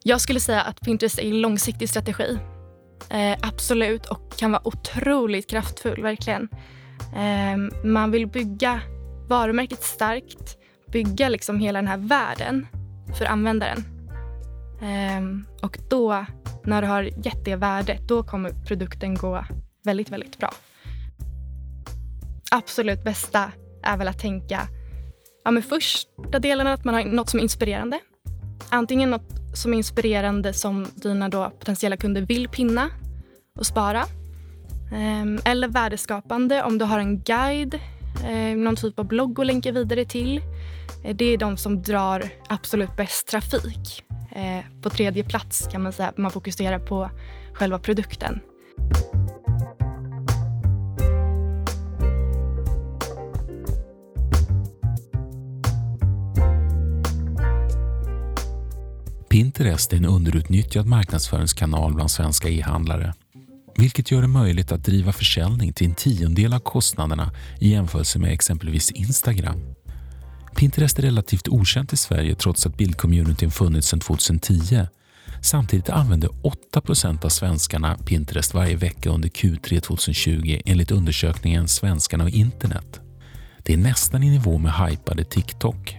Jag skulle säga att Pinterest är en långsiktig strategi. Absolut, och kan vara otroligt kraftfull, verkligen. Man vill bygga varumärket starkt, bygga liksom hela den här världen för användaren. Och då, när du har gett det värdet, då kommer produkten gå väldigt, väldigt bra. Absolut bästa är väl att tänka, men första delen är att man har något som är inspirerande. Antingen något som är inspirerande som dina då potentiella kunder vill pinna och spara. Eller värdeskapande om du har en guide, någon typ av blogg att länka vidare till. Det är de som drar absolut bäst trafik. På tredje plats kan man säga att man fokuserar på själva produkten. Pinterest är en underutnyttjad marknadsföringskanal bland svenska e-handlare, vilket gör det möjligt att driva försäljning till en 10% av kostnaderna i jämförelse med exempelvis Instagram. Pinterest är relativt okänt i Sverige trots att bildcommunityn funnits sedan 2010. Samtidigt använder 8% av svenskarna Pinterest varje vecka under Q3 2020 enligt undersökningen Svenskarna och internet. Det är nästan i nivå med hypade TikTok.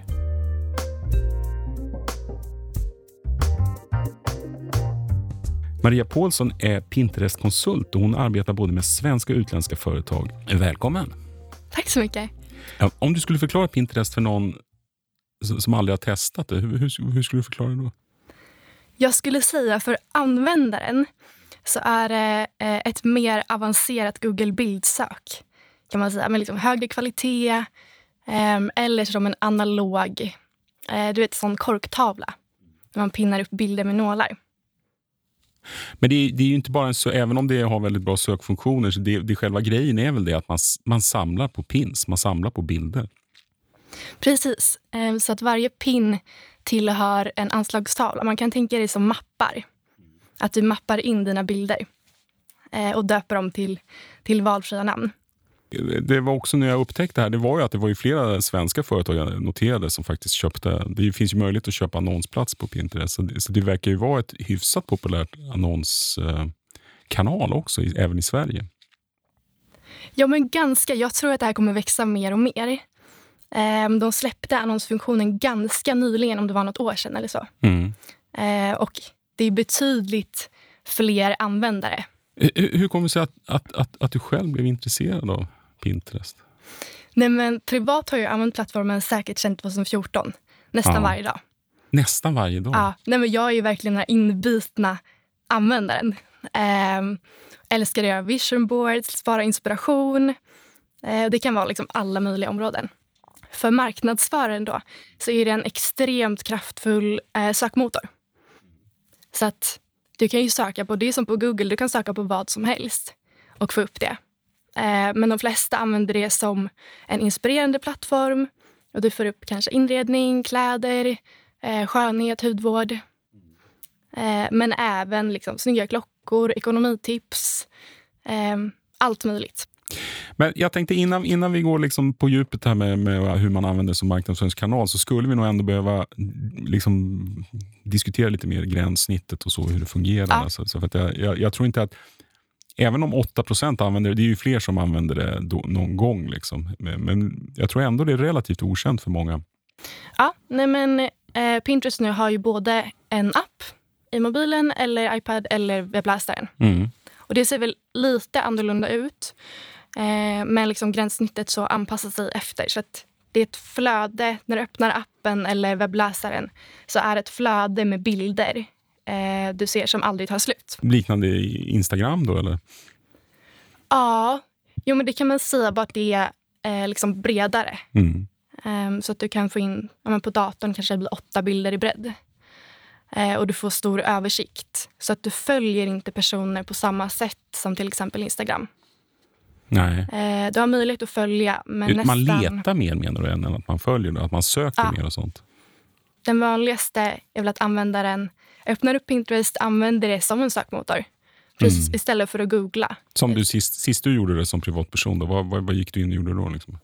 Maria Paulsson är Pinterest-konsult och hon arbetar både med svenska och utländska företag. Välkommen! Tack så mycket. Ja, om du skulle förklara Pinterest för någon som aldrig har testat det, hur skulle du förklara det då? Jag skulle säga för användaren så är det ett mer avancerat Google-bildsök. Kan man säga, med liksom högre kvalitet eller som en analog, sån korktavla. Där man pinnar upp bilder med nålar. Men det är ju inte bara så, även om det har väldigt bra sökfunktioner, så det själva grejen är väl det att man samlar på pins, man samlar på bilder. Precis, så att varje pin tillhör en anslagstavla. Man kan tänka det som mappar. Att du mappar in dina bilder och döper dem till valfria namn. Det var också när jag upptäckte det här, det var ju att det var ju flera svenska företag jag noterade som faktiskt köpte. Det finns ju möjlighet att köpa annonsplats på Pinterest. Så det verkar ju vara ett hyfsat populärt annonskanal också, även i Sverige. Ja, men ganska. Jag tror att det här kommer växa mer och mer. De släppte annonsfunktionen ganska nyligen, om det var något år sedan eller så. Och det är betydligt fler användare. Hur kommer det sig att du själv blev intresserad av Pinterest? Nej, men privat har jag använt plattformen säkert sedan 2014. Nästan varje dag. Nästan varje dag? Ja, nej, men jag är ju verkligen den här inbitna användaren. Älskar att göra vision boards, spara inspiration. Det kan vara liksom alla möjliga områden. För marknadsföraren då så är det en extremt kraftfull sökmotor. Så att du kan ju söka på det som på Google, du kan söka på vad som helst och få upp det. Men de flesta använder det som en inspirerande plattform och du får upp kanske inredning, kläder, skönhet, hudvård. Men även liksom snygga klockor, ekonomitips, allt möjligt. Men jag tänkte innan vi går liksom på djupet här med hur man använder som marknadsföringskanal, så skulle vi nog ändå behöva liksom diskutera lite mer gränssnittet och så, hur det fungerar. Ja. Alltså, så för att jag tror inte att, även om 8% använder det är ju fler som använder det någon gång. Liksom. Men jag tror ändå det är relativt okänt för många. Ja, nej men Pinterest nu har ju både en app i mobilen eller iPad eller webbläsaren. Och det ser väl lite annorlunda ut. Men liksom gränssnittet så anpassar sig efter. Så att det är ett flöde, när du öppnar appen eller webbläsaren så är det ett flöde med bilder du ser som aldrig tar slut. Liknande Instagram då eller? Ja, jo men det kan man säga, bara att det är liksom bredare. Så att du kan få in, på datorn kanske det blir 8 bilder i bredd. Och du får stor översikt. Så att du följer inte personer på samma sätt som till exempel Instagram. Nej. Du har möjlighet att följa, men man letar mer menar du än att man följer det, att man söker mer och sånt. Den vanligaste är väl att användaren öppnar upp Pinterest, använder det som en sökmotor. Precis, istället för att googla. Som du sist du gjorde det som privatperson då, vad gick du in och gjorde då liksom?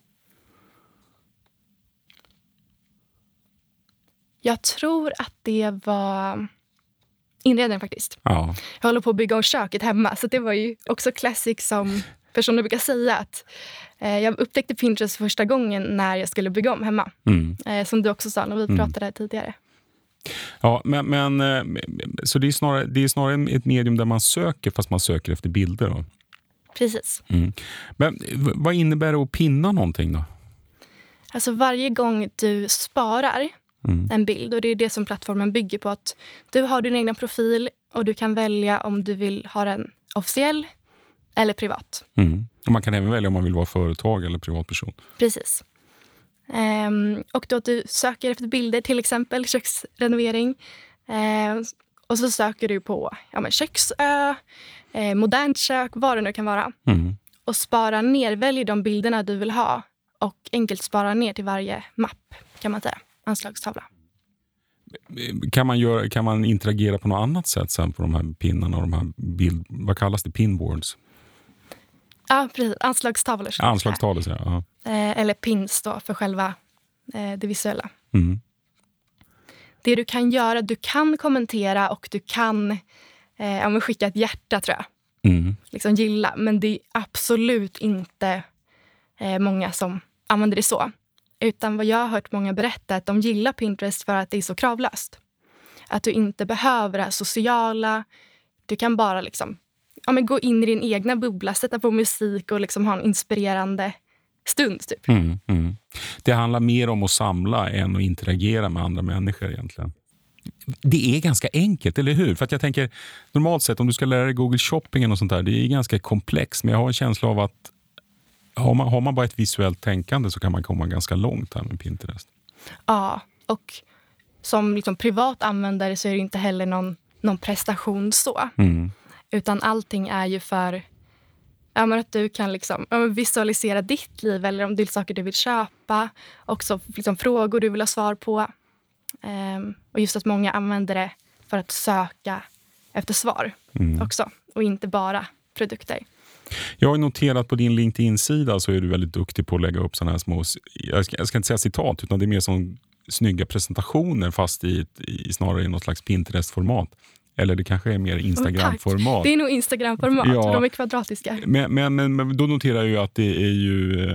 Jag tror att det var inredning faktiskt. Ja. Jag håller på att bygga om köket hemma. Så det var ju också classic som personer brukar säga. Att jag upptäckte Pinterest första gången när jag skulle bygga om hemma. Som du också sa när vi pratade tidigare. Ja, men så det är snarare ett medium där man söker, fast man söker efter bilder då. Precis. Men vad innebär det att pinna någonting då? Alltså varje gång du sparar en bild, och det är det som plattformen bygger på, att du har din egna profil och du kan välja om du vill ha den officiell eller privat. Och man kan även välja om man vill vara företag eller privatperson. Precis. Och då att du söker efter bilder, till exempel köksrenovering. Och så söker du på köksö, modernt kök, vad det nu kan vara. Och spara ner, välj de bilderna du vill ha. Och enkelt spara ner till varje mapp, kan man säga. Anslagstavla. Kan man interagera på något annat sätt sen på de här pinnarna och de här vad kallas det? Pinboards? Ja, precis. Anslagstavlor. Anslagstavlor, ja. Eller pins då, för själva det visuella. Det du kan göra, du kan kommentera och du kan skicka ett hjärta, tror jag. Liksom gilla. Men det är absolut inte många som använder det så. Utan vad jag har hört många berätta, att de gillar Pinterest för att det är så kravlöst. Att du inte behöver det här sociala. Du kan bara gå in i din egna bubbla, sätta på musik och ha en inspirerande stund typ. Det handlar mer om att samla än att interagera med andra människor egentligen. Det är ganska enkelt, eller hur? För att jag tänker, normalt sett om du ska lära dig Google Shopping och sånt där, det är ganska komplext. Men jag har en känsla av att har man bara ett visuellt tänkande så kan man komma ganska långt här med Pinterest. Ja, och som privat användare så är det inte heller någon prestation så. Utan allting är ju för att du kan visualisera ditt liv, eller om det är saker du vill köpa. Också frågor du vill ha svar på. Och just att många använder det för att söka efter svar också. Och inte bara produkter. Jag har noterat på din LinkedIn-sida så är du väldigt duktig på att lägga upp sådana här små, jag ska inte säga citat, utan det är mer som snygga presentationer fast snarare i något slags Pinterest-format. Eller det kanske är mer Instagram-format. Det är nog Instagram-format, ja. De är kvadratiska. Men då noterar jag ju att det är ju,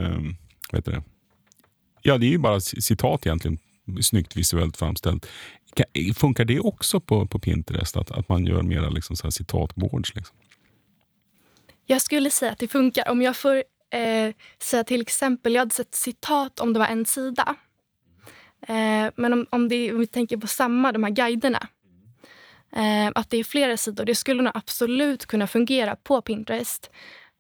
det är ju bara citat egentligen, snyggt visuellt framställt. Funkar det också på Pinterest, att man gör mera så här citatboards liksom? Jag skulle säga att det funkar. Om jag får säga till exempel, jag hade sett citat om det var en sida. Men om vi tänker på de här guiderna. Att det är flera sidor. Det skulle nog absolut kunna fungera på Pinterest.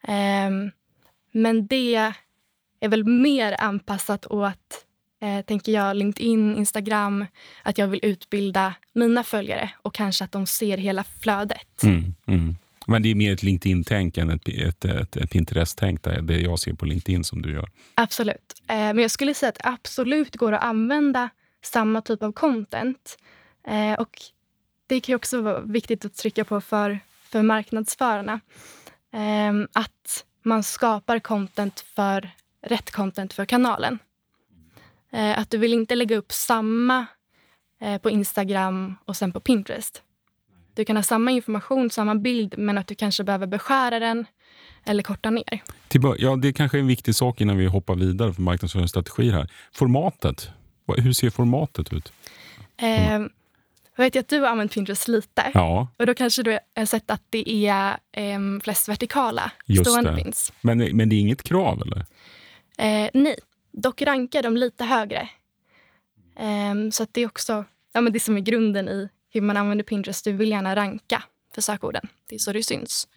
Men det är väl mer anpassat åt, tänker jag, LinkedIn, Instagram. Att jag vill utbilda mina följare och kanske att de ser hela flödet. Men det är mer ett LinkedIn-tänk än ett Pinterest-tänk, det jag ser på LinkedIn som du gör. Absolut. Men jag skulle säga att det absolut går att använda samma typ av content. Och det kan ju också vara viktigt att trycka på för marknadsförarna. Att man skapar rätt content för kanalen. Att du vill inte lägga upp samma på Instagram och sen på Pinterest. Du kan ha samma information, samma bild, men att du kanske behöver beskära den eller korta ner. Ja, det kanske är en viktig sak innan vi hoppar vidare för marknadsföringsstrategier här. Formatet, hur ser formatet ut? Jag vet att du har använt Pinterest lite. Ja. Och då kanske du har sett att det är flest vertikala stående pins. Men det är inget krav, eller? Nej, dock rankar de lite högre. Så att det är också det som är grunden i hur man använder Pinterest. Du vill gärna ranka för sökorden. Det är så det syns.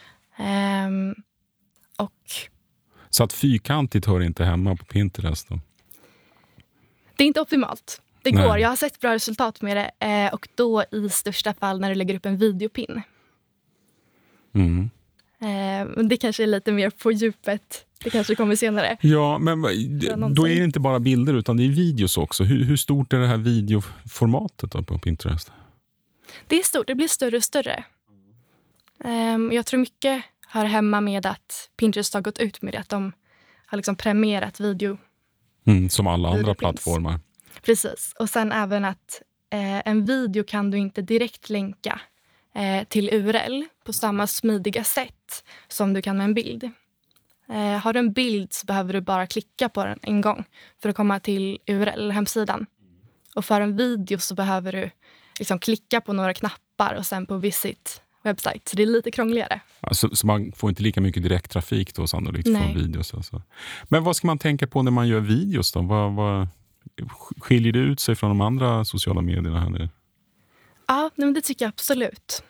Så att fyrkantigt hör inte hemma på Pinterest då? Det är inte optimalt. Det går. Jag har sett bra resultat med det. Och då i största fall när du lägger upp en videopin. Det kanske är lite mer på djupet. Det kanske kommer senare. Ja, men då är det inte bara bilder utan det är videos också. Hur stort är det här videoformatet då på Pinterest? Det är stort. Det blir större och större. Jag tror mycket hör hemma med att Pinterest har gått ut med det. Att de har premierat video. Som alla andra plattformar. Precis. Och sen även att en video kan du inte direkt länka till URL på samma smidiga sätt som du kan med en bild. Har du en bild så behöver du bara klicka på den en gång för att komma till URL, hemsidan. Och för en video så behöver du liksom klicka på några knappar och sen på visit website. Så det är lite krångligare. Så man får inte lika mycket direkttrafik då sannolikt från videos. Alltså. Men vad ska man tänka på när man gör videos då? Vad skiljer det ut sig från de andra sociala medierna här nu? Ja, men det tycker jag absolut.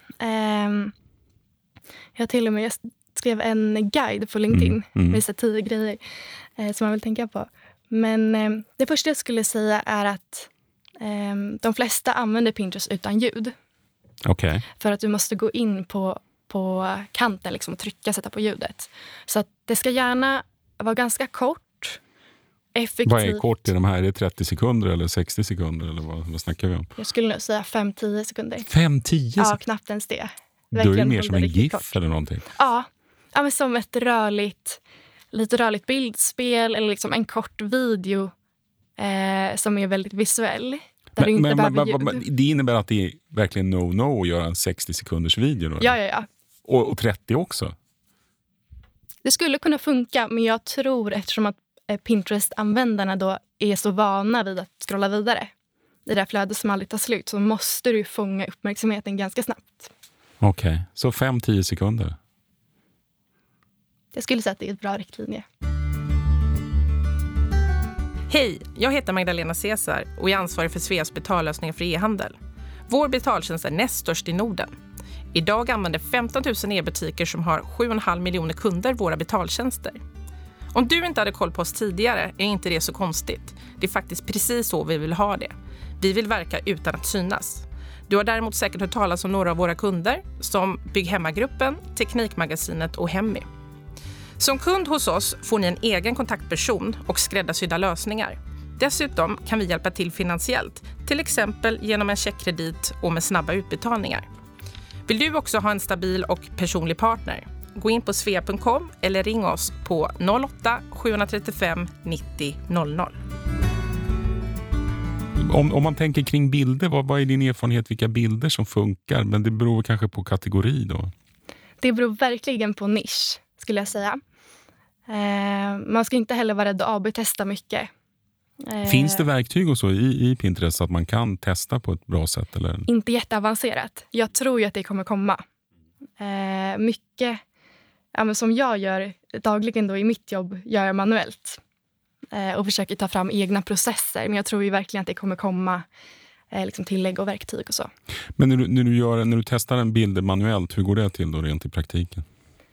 Jag till och med skrev en guide på LinkedIn med 10 grejer som man vill tänka på. Men det första jag skulle säga är att de flesta använder Pinterest utan ljud. Okay. För att du måste gå in på kanten liksom, och trycka, sätta på ljudet. Så att det ska gärna vara ganska kort, effektivt. Vad är kort i de här? Är det 30 sekunder eller 60 sekunder? Eller vad snackar vi om? Jag skulle nog säga 5-10 sekunder. 5-10? Ja, knappt ens det. Då är det mer som en GIF kort. Eller någonting? Ja, men som ett lite rörligt bildspel eller liksom en kort video som är väldigt visuell. Där du inte behöver ljud. Det innebär att det är verkligen no att göra en 60 sekunders video? Då, ja. Och 30 också? Det skulle kunna funka, men jag tror eftersom att Pinterest-användarna då är så vana vid att scrolla vidare i det här flödet som aldrig tar slut, så måste du fånga uppmärksamheten ganska snabbt. Okej, så 5-10 sekunder? Jag skulle säga att det är ett bra riktlinje. Hej, jag heter Magdalena Cesar och är ansvarig för Sveas betallösningar för e-handel. Vår betaltjänst är näst störst i Norden. Idag använder 15 000 e-butiker som har 7,5 miljoner kunder våra betaltjänster. Om du inte hade koll på oss tidigare är inte det så konstigt. Det är faktiskt precis så vi vill ha det. Vi vill verka utan att synas. Du har däremot säkert hört talas om några av våra kunder som Bygghemmagruppen, Teknikmagasinet och Hemmy. Som kund hos oss får ni en egen kontaktperson och skräddarsydda lösningar. Dessutom kan vi hjälpa till finansiellt, till exempel genom en checkkredit och med snabba utbetalningar. Vill du också ha en stabil och personlig partner? Gå in på svea.com eller ring oss på 08-735 90 00. Om man tänker kring bilder, vad är din erfarenhet vilka bilder som funkar? Men det beror kanske på kategori då? Det beror verkligen på nisch, skulle jag säga. Man ska inte heller vara rädd att AB-testa mycket. Finns det verktyg och så i Pinterest så att man kan testa på ett bra sätt? Eller? Inte jätteavancerat. Jag tror ju att det kommer komma. Mycket som jag gör dagligen då i mitt jobb gör jag manuellt. Och försöker ta fram egna processer. Men jag tror ju verkligen att det kommer komma liksom tillägg och verktyg och så. Men när du testar en bild manuellt, hur går det till då rent i praktiken?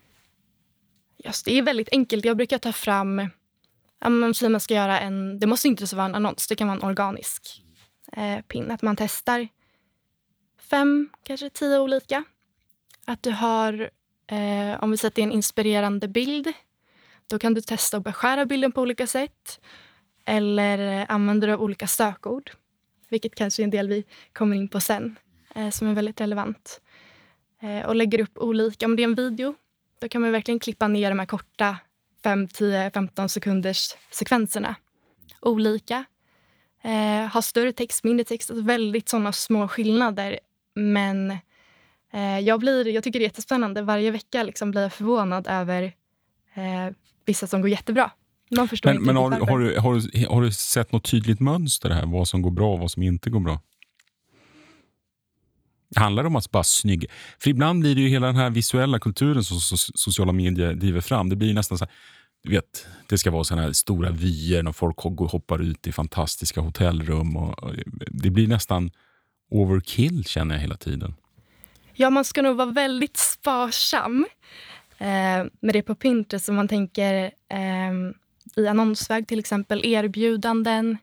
Just, det är väldigt enkelt. Jag brukar ta fram, man ska göra det måste inte så vara en annons, det kan vara en organisk pin. Att man testar 5, kanske 10 olika. Att du har, om vi sätter en inspirerande bild, då kan du testa att beskära bilden på olika sätt. Eller använder du olika sökord, vilket kanske är en del vi kommer in på sen, som är väldigt relevant. Och lägger upp olika, om det är en video, då kan man verkligen klippa ner de här korta 5, 10, 15 sekunders sekvenserna. Olika. Ha större text, mindre text. Alltså väldigt sådana små skillnader. Men jag tycker det är jättespännande. Varje vecka liksom blir jag förvånad över vissa som går jättebra. Man förstår inte. Men har du sett något tydligt mönster här? Vad som går bra och vad som inte går bra? Handlar det om att bara snygga? För ibland blir det ju hela den här visuella kulturen som sociala medier driver fram. Det blir nästan så här, du vet, det ska vara såna här stora vyer när folk hoppar ut i fantastiska hotellrum. Och det blir nästan overkill, känner jag hela tiden. Ja, man ska nog vara väldigt sparsam med det på Pinterest. Om man tänker i annonsväg till exempel erbjudanden,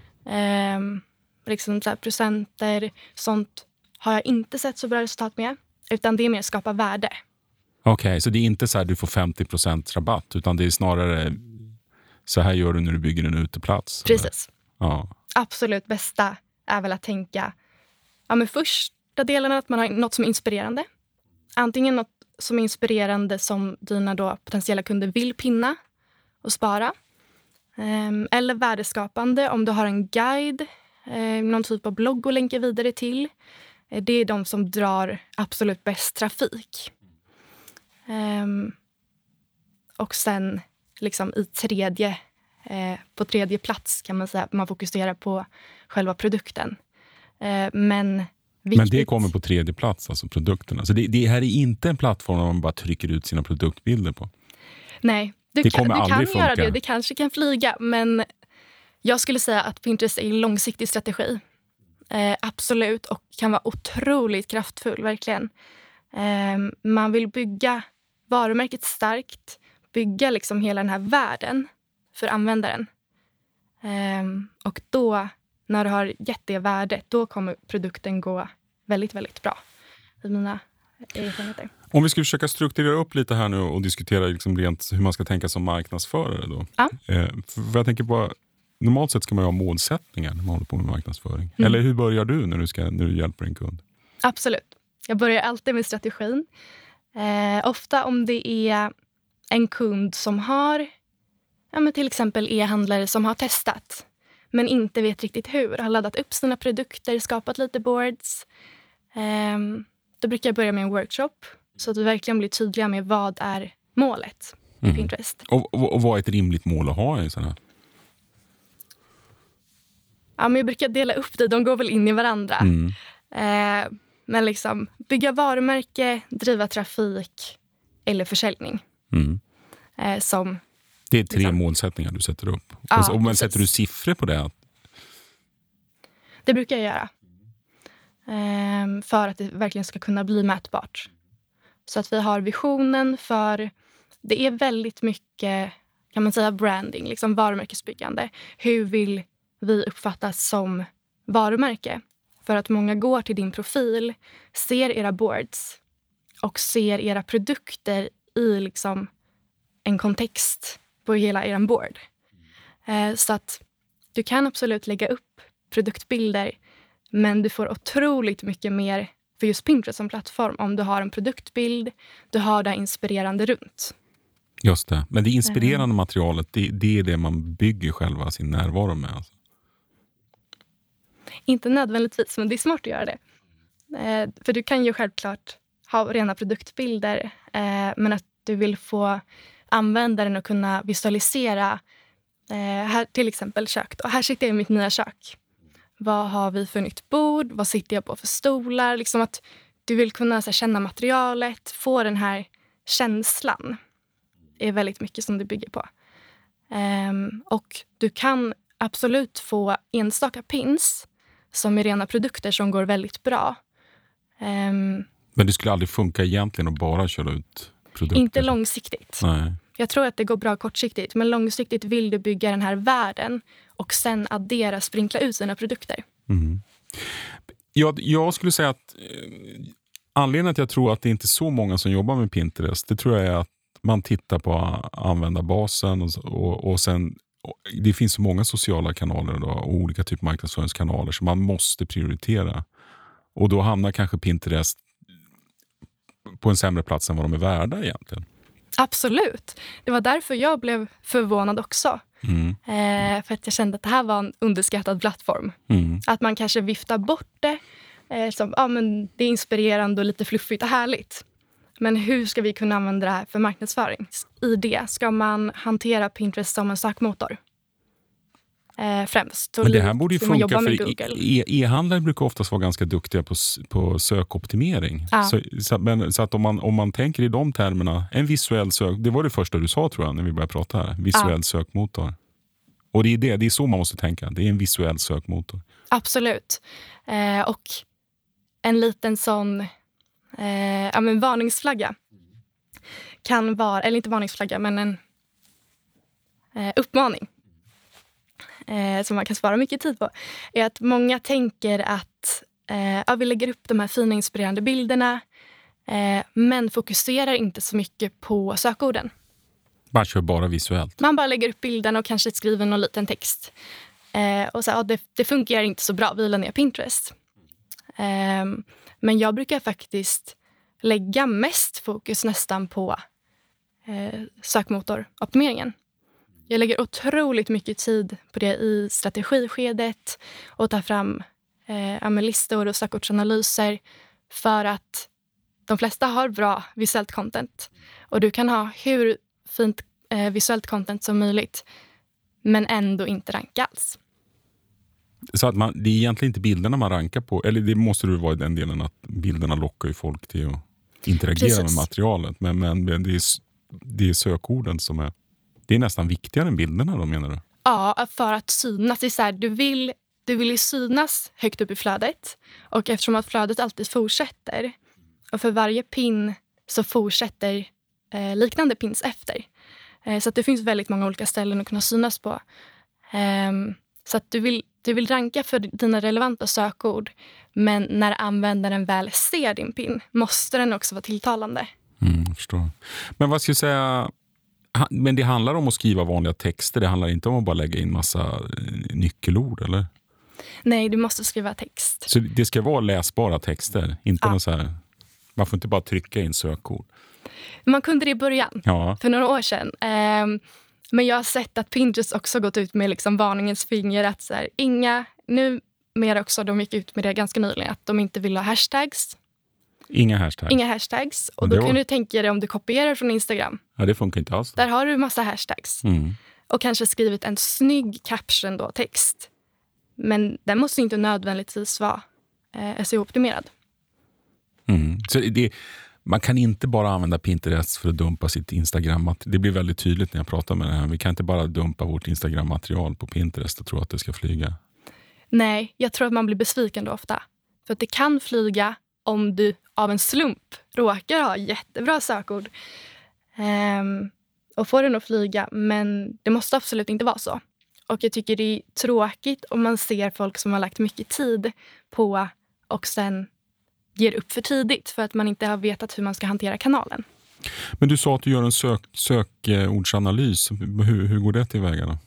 liksom så här procenter, sånt har jag inte sett så bra resultat med. Utan det är mer att skapa värde. Okej, så det är inte så här du får 50% rabatt. Utan det är snarare så här gör du när du bygger en uteplats. Precis. Ja. Absolut bästa är väl att tänka med första delen att man har något som är inspirerande. Antingen något som är inspirerande som dina då potentiella kunder vill pinna och spara. Eller värdeskapande om du har en guide, någon typ av blogg att länka vidare till. Det är de som drar absolut bäst trafik. Och sen liksom på tredje plats kan man säga att man fokuserar på själva produkten. Men det kommer på tredje plats, alltså produkterna. Så det här är inte en plattform där man bara trycker ut sina produktbilder på. Nej, du kan göra det. Det kanske kan flyga, men jag skulle säga att Pinterest är en långsiktig strategi. Absolut, och kan vara otroligt kraftfull, verkligen. Man vill bygga varumärket starkt, bygga liksom hela den här världen för användaren. Och då, när du har gett det värdet, då kommer produkten gå väldigt, väldigt bra i mina erfarenheter. Om vi ska försöka strukturera upp lite här nu och diskutera liksom rent hur man ska tänka som marknadsförare då. Ja. För jag tänker på, normalt sett ska man ju ha målsättningar när man håller på med marknadsföring. Eller hur börjar du när du hjälper en kund? Absolut. Jag börjar alltid med strategin. Ofta om det är en kund som har, till exempel e-handlare som har testat men inte vet riktigt hur, har laddat upp sina produkter, skapat lite boards. Då brukar jag börja med en workshop så att vi verkligen blir tydliga med vad är målet med Pinterest. Och vad är ett rimligt mål att ha i sån här? Ja, men jag brukar dela upp det, de går väl in i varandra. Men liksom bygga varumärke, driva trafik eller försäljning. Det är 3 målsättningar du sätter upp. Ja, men sätter du siffror på det? Det brukar jag göra. För att det verkligen ska kunna bli mätbart. Så att vi har visionen för... Det är väldigt mycket, kan man säga, branding, liksom varumärkesbyggande. Hur vill vi uppfattas som varumärke? För att många går till din profil, ser era boards och ser era produkter i liksom en kontext på hela er board. Så att du kan absolut lägga upp produktbilder, men du får otroligt mycket mer för just Pinterest som plattform om du har en produktbild, du har det inspirerande runt. Just det, men det inspirerande materialet, det är det man bygger själva sin närvaro med. Alltså. Inte nödvändigtvis, men det är smart att göra det. För du kan ju självklart ha rena produktbilder, men att du vill få användaren att kunna visualisera här, till exempel kök. Och här sitter jag i mitt nya kök. Vad har vi för nytt bord? Vad sitter jag på för stolar? Liksom att du vill kunna känna materialet, få den här känslan. Det är väldigt mycket som det bygger på. Och du kan absolut få enstaka pins som är rena produkter som går väldigt bra. Men det skulle aldrig funka egentligen att bara köra ut produkter? Inte långsiktigt. Nej. Jag tror att det går bra kortsiktigt. Men långsiktigt vill du bygga den här världen och sen sprinkla ut sina produkter. Jag skulle säga att anledningen att jag tror att det inte är så många som jobbar med Pinterest, det tror jag är att man tittar på användarbasen och sen det finns så många sociala kanaler då, och olika typer av marknadsföringskanaler som man måste prioritera. Och då hamnar kanske Pinterest på en sämre plats än vad de är värda egentligen. Absolut. Det var därför jag blev förvånad också. För att jag kände att det här var en underskattad plattform. Att man kanske viftar bort det som men det är inspirerande och lite fluffigt och härligt. Men hur ska vi kunna använda det här för marknadsföring? I det ska man hantera Pinterest som en sökmotor. Främst. Men det här borde ju funka för e-handlare brukar oftast vara ganska duktiga på sökoptimering. Ja. Så att om man tänker i de termerna, en visuell det var det första du sa tror jag när vi började prata här, visuell sökmotor. Och det är så man måste tänka, det är en visuell sökmotor. Absolut. Och en liten sån varningsflagga kan vara, eller inte varningsflagga men en uppmaning som man kan spara mycket tid på, är att många tänker att vi lägger upp de här fina inspirerande bilderna men fokuserar inte så mycket på sökorden. Man kör bara visuellt. Man bara lägger upp bilderna och kanske skriver någon liten text. Och så det fungerar inte så bra, vi la ner Pinterest. Men jag brukar faktiskt lägga mest fokus nästan på sökmotoroptimeringen. Jag lägger otroligt mycket tid på det i strategiskedet och tar fram listor och sökordsanalyser för att de flesta har bra visuellt content. Och du kan ha hur fint visuellt content som möjligt men ändå inte ranka alls. Så att det är egentligen inte bilderna man rankar på, eller det måste ju vara i den delen att bilderna lockar ju folk till att interagera med materialet. Men det är sökorden som är, det är nästan viktigare än bilderna då, menar du? Ja, för att synas. Det är så här, du vill ju synas högt upp i flödet. Och eftersom att flödet alltid fortsätter. Och för varje pin så fortsätter liknande pins efter. Så att det finns väldigt många olika ställen att kunna synas på. Så att du vill ranka för dina relevanta sökord. Men när användaren väl ser din pin måste den också vara tilltalande. Jag förstår. Men vad ska jag säga... Men det handlar om att skriva vanliga texter. Det handlar inte om att bara lägga in massa nyckelord, eller? Nej, du måste skriva text. Så det ska vara läsbara texter? Inte någon så här... Man får inte bara trycka in sökord. Man kunde det i början, för några år sedan. Men jag har sett att Pinterest också gått ut med liksom varningens finger. Att så här, numera också, de gick ut med det ganska nyligen. Att de inte vill ha hashtags. Inga hashtags. Och då kan du tänka dig om du kopierar från Instagram. Ja, det funkar inte alls. Där har du massa hashtags. Och kanske skrivit en snygg caption då, text. Men den måste inte nödvändigtvis vara SEO-optimerad. Så man kan inte bara använda Pinterest för att dumpa sitt Instagram. Det blir väldigt tydligt när jag pratar med det här. Vi kan inte bara dumpa vårt Instagram-material på Pinterest och tro att det ska flyga. Nej, jag tror att man blir besviken då ofta. För att det kan flyga om du av en slump råkar ha jättebra sökord. Och får den att flyga, men det måste absolut inte vara så. Och jag tycker det är tråkigt om man ser folk som har lagt mycket tid på och sen ger upp för tidigt för att man inte har vetat hur man ska hantera kanalen. Men du sa att du gör en sökordsanalys. Hur går det tillväga då?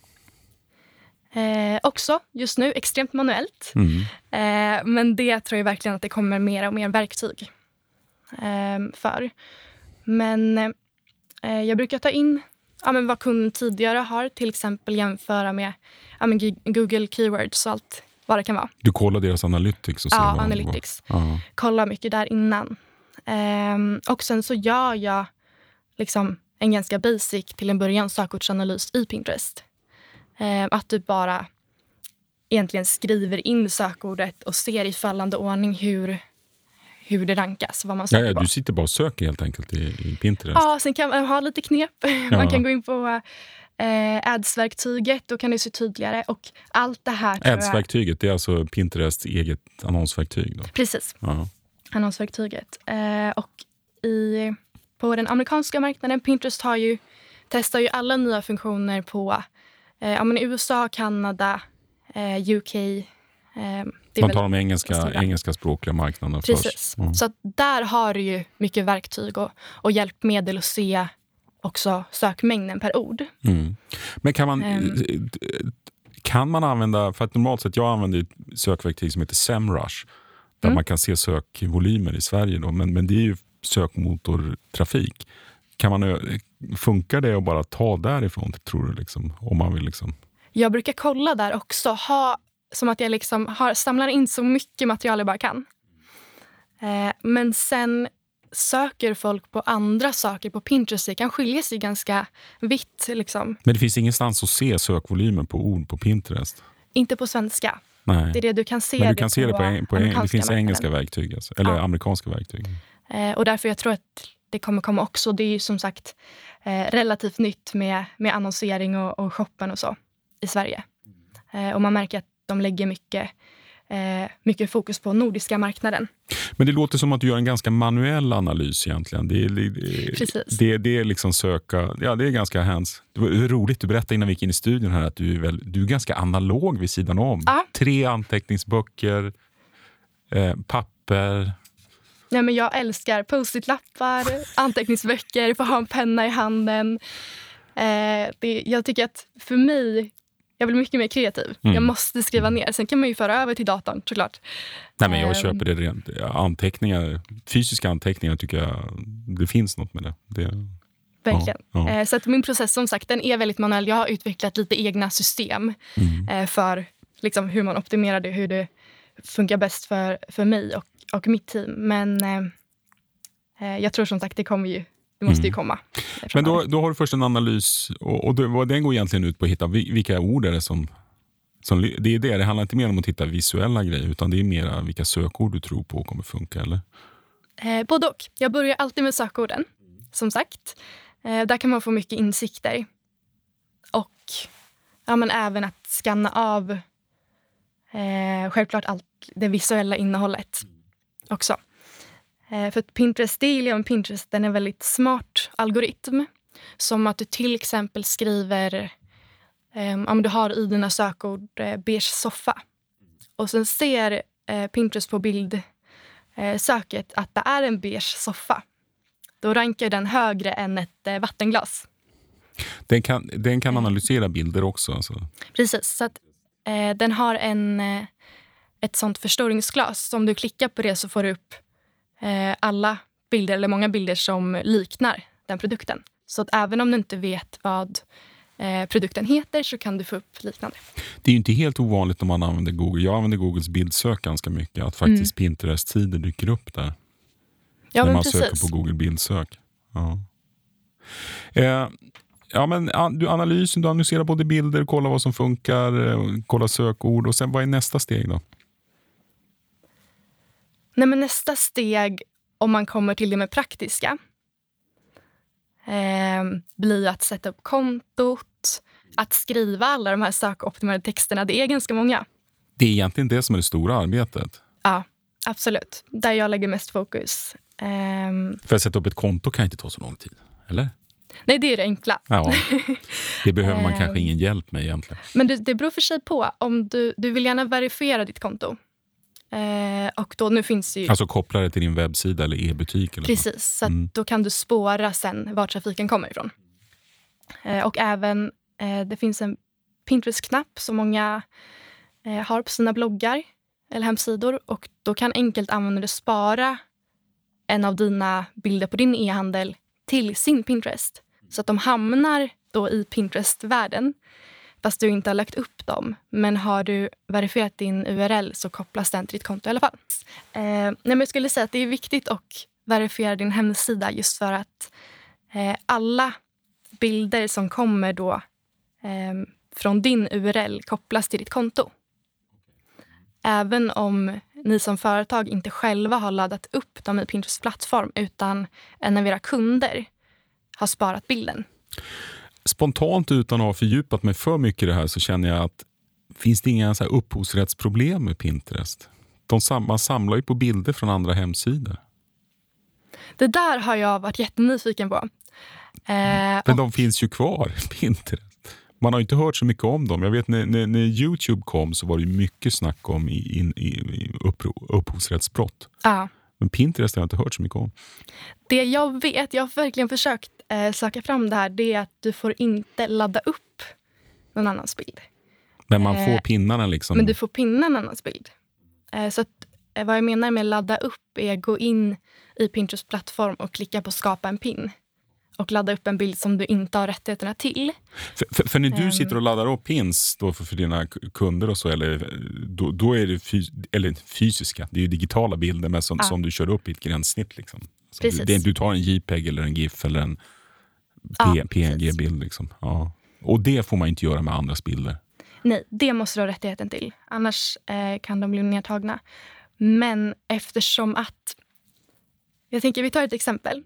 Också just nu extremt manuellt. Men det tror jag verkligen att det kommer mer och mer verktyg för. Men jag brukar ta in vad kunden tidigare har. Till exempel jämföra med Google Keywords och allt vad det kan vara. Du kollar deras analytics? Och ja, analytics. Kollar mycket där innan. Och sen så gör jag liksom en ganska basic till en början sökordsanalys i Pinterest. Att du bara egentligen skriver in sökordet och ser i fallande ordning hur det rankas, vad man söker på. Du sitter bara och söker helt enkelt i Pinterest. Ja, sen kan man ha lite knep. Man kan gå in på ads-verktyget, då kan det se tydligare. Och allt det här... Ads-verktyget, det är alltså Pinterests eget annonsverktyg då? Precis, annonsverktyget. Och på den amerikanska marknaden, Pinterest testar ju alla nya funktioner på i USA, Kanada, UK. Man tar de engelska språkliga marknaderna först. Precis. Så att där har du ju mycket verktyg och hjälpmedel att se också sökmängden per ord. Men kan man använda, för att normalt sett jag använder ett sökverktyg som heter SEMrush där man kan se sökvolymer i Sverige då, men det är ju sökmotortrafik. Funkar det att bara ta därifrån, tror du, liksom, om man vill liksom? Jag brukar kolla där också, som att jag liksom samlar in så mycket material jag bara kan. Men sen söker folk på andra saker på Pinterest. Det kan skilja sig ganska vitt. Liksom. Men det finns ingenstans att se sökvolymen på ord på Pinterest? Inte på svenska. Nej. Det är det du kan se. Men du kan se det på det finns marknaden. Engelska verktyg, alltså, eller amerikanska verktyg. Och därför jag tror att det kommer komma också. Det är ju som sagt relativt nytt med annonsering och shoppen och så i Sverige. Och man märker att de lägger mycket fokus på nordiska marknaden. Men det låter som att du gör en ganska manuell analys egentligen. Det är liksom söka... Ja, det är ganska hands. Det var roligt, du berättade innan vi gick in i studion här att du är ganska analog vid sidan om. 3 anteckningsböcker, papper... Ja, men jag älskar post-it-lappar, anteckningsböcker, få ha en penna i handen. Jag tycker att för mig, jag blir mycket mer kreativ. Jag måste skriva ner. Sen kan man ju föra över till datorn, såklart. Nej, men jag köper det rent. Fysiska anteckningar tycker jag, det finns något med det. Verkligen. Ja. Så att min process, som sagt, den är väldigt manuell. Jag har utvecklat lite egna system för liksom, hur man optimerar det, hur det funkar bäst för mig och mitt team. Men jag tror som sagt det måste ju komma. Men då har du först en analys och den går egentligen ut på att hitta vilka ord är det som det är det handlar inte mer om att hitta visuella grejer utan det är mer vilka sökord du tror på kommer funka, eller? Både och. Jag börjar alltid med sökorden, som sagt. Där kan man få mycket insikter. Och men även att scanna av självklart allt det visuella innehållet också. För att Pinterest, Pinterest den är en väldigt smart algoritm. Som att du till exempel skriver, om du har i dina sökord beige soffa. Och sen ser Pinterest på bildsöket att det är en beige soffa. Då rankar den högre än ett vattenglas. Den kan analysera bilder också. Alltså. Precis, så att den har ett sånt förstoringsglas. Så om du klickar på det så får du upp alla bilder eller många bilder som liknar den produkten. Så att även om du inte vet vad produkten heter så kan du få upp liknande. Det är ju inte helt ovanligt om man använder Google. Jag använder Googles bildsök ganska mycket. Att faktiskt Pinterest-sidor dyker upp där. Ja, när man precis. söker på Google bildsök. Ja. Men du analyserar både bilder, kollar vad som funkar, kollar sökord och sen vad är nästa steg då? Nej, men nästa steg om man kommer till det med praktiska blir att sätta upp kontot, att skriva alla de här sökoptimerade texterna. Det är ganska många. Det är egentligen det som är det stora arbetet. Ja, absolut. Där jag lägger mest fokus. För att sätta upp ett konto kan inte ta så lång tid, eller? Nej, det är det enkla. Ja, det behöver man kanske ingen hjälp med egentligen. Men det beror för sig på. Om du vill gärna verifiera ditt konto. Och då nu finns ju... Alltså koppla det till din webbsida eller e-butik? Eller precis, så att då kan du spåra sen var trafiken kommer ifrån. Och även, det finns en Pinterest-knapp som många har på sina bloggar eller hemsidor. Och då kan enkelt användare spara en av dina bilder på din e-handel till sin Pinterest. Så att de hamnar då i Pinterest-världen fast du inte har lagt upp dem. Men har du verifierat din URL så kopplas den till ditt konto i alla fall. Men jag skulle säga att det är viktigt att verifiera din hemsida just för att alla bilder som kommer då från din URL kopplas till ditt konto. Även om ni som företag inte själva har laddat upp dem i Pinterest plattform utan en av era kunder har sparat bilden. Spontant utan att ha fördjupat mig för mycket i det här så känner jag att finns det inga så här upphovsrättsproblem med Pinterest? Man samlar ju på bilder från andra hemsidor. Det där har jag varit jättenyfiken på. Men de finns ju kvar, Pinterest. Man har inte hört så mycket om dem. Jag vet när YouTube kom så var det mycket snack om i upphovsrättsbrott. Ja. Men Pinterest har jag inte hört så mycket om. Det jag vet, jag har verkligen försökt söka fram det här, det är att du får inte ladda upp någon annans bild. Men man får pinnarna liksom. Men du får pinna en annans bild. Så att, vad jag menar med ladda upp är att gå in i Pinterest plattform och klicka på skapa en pin. Och ladda upp en bild som du inte har rättigheterna till. För när du sitter och laddar upp pins då för dina kunder och så, eller då är det fysiska, det är ju digitala bilder men som du kör upp i ett gränssnitt liksom. Du tar en JPEG eller en GIF eller en PNG-bild liksom. Ja. Och det får man inte göra med andras bilder. Nej, det måste du ha rättigheten till. Annars kan de bli nedtagna. Men eftersom att... Jag tänker, vi tar ett exempel.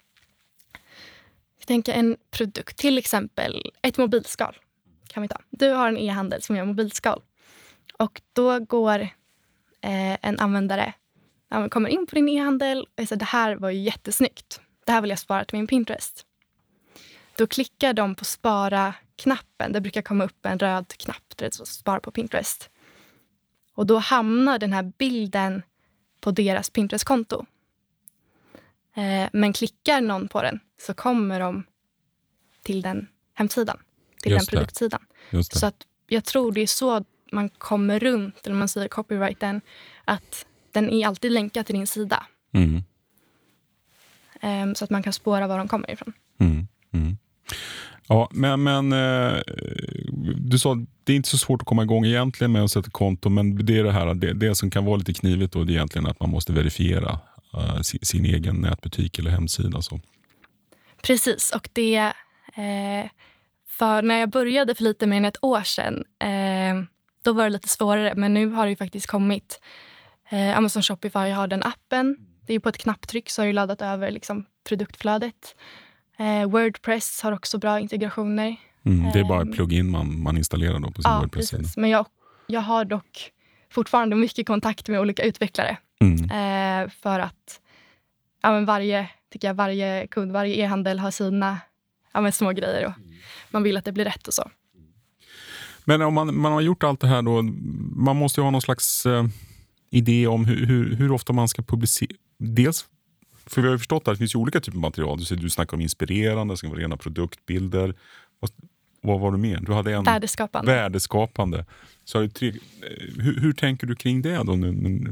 Jag tänker en produkt, till exempel ett mobilskal. Kan vi ta. Du har en e-handel som gör mobilskal. Och då går en användare, kommer in på din e-handel och säger det här var ju jättesnyggt. Det här vill jag spara till min Pinterest. Då klickar de på spara-knappen. Det brukar komma upp en röd knapp där det står spara på Pinterest. Och då hamnar den här bilden på deras Pinterest-konto. Men klickar någon på den så kommer de till den hemsidan. Till den produktsidan. Så att jag tror det är så man kommer runt, eller man säger copyrighten, att den är alltid länkad till din sida. Så att man kan spåra var de kommer ifrån. Ja, men du sa att det är inte så svårt att komma igång egentligen med att sätta konto, men det är det här, det som kan vara lite knivigt då, det är egentligen att man måste verifiera sin egen nätbutik eller hemsida. Så. Precis, och det för när jag började för lite mer än ett år sedan, då var det lite svårare, men nu har det ju faktiskt kommit. Amazon Shopify har den appen, det är ju på ett knapptryck så har det laddat över liksom produktflödet. WordPress har också bra integrationer. Det är bara plugin man installerar då på sin WordPress-sida. Precis. Men jag har dock fortfarande mycket kontakt med olika utvecklare. För att varje kund, varje e-handel har sina små grejer och man vill att det blir rätt och så. Men om man har gjort allt det här då, man måste ju ha någon slags idé om hur ofta man ska publicera. Dels, för vi har ju förstått att det finns ju olika typer av material. Du snackar om inspirerande, det ska vara rena produktbilder. Vad var du med? Du hade en värdeskapande. Så hur tänker du kring det då?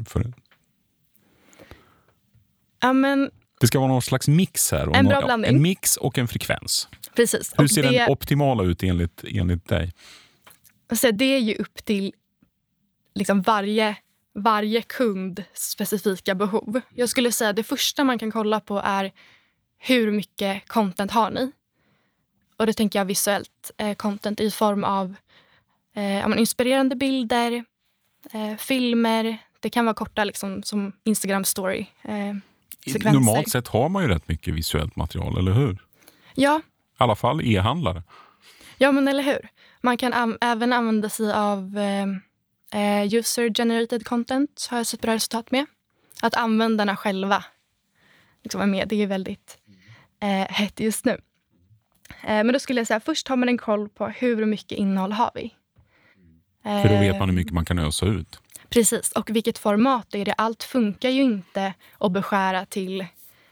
Det ska vara någon slags mix här. En bra blandning. En mix och en frekvens. Precis. Hur ser den optimala ut enligt dig? Så det är ju upp till liksom varje kund specifika behov. Jag skulle säga att det första man kan kolla på är hur mycket content har ni? Och det tänker jag visuellt content i form av inspirerande bilder, filmer. Det kan vara korta liksom, som Instagram story sekvenser. Normalt sett har man ju rätt mycket visuellt material, eller hur? Ja. I alla fall e-handlare. Ja, men eller hur? Man kan även använda sig av user-generated content, har jag sett bra resultat med. Att användarna själva liksom är med. Det är väldigt hett just nu. Men då skulle jag säga, först har man en koll på hur mycket innehåll har vi. För då vet man hur mycket man kan ösa ut. Precis, och vilket format är det. Allt funkar ju inte att beskära till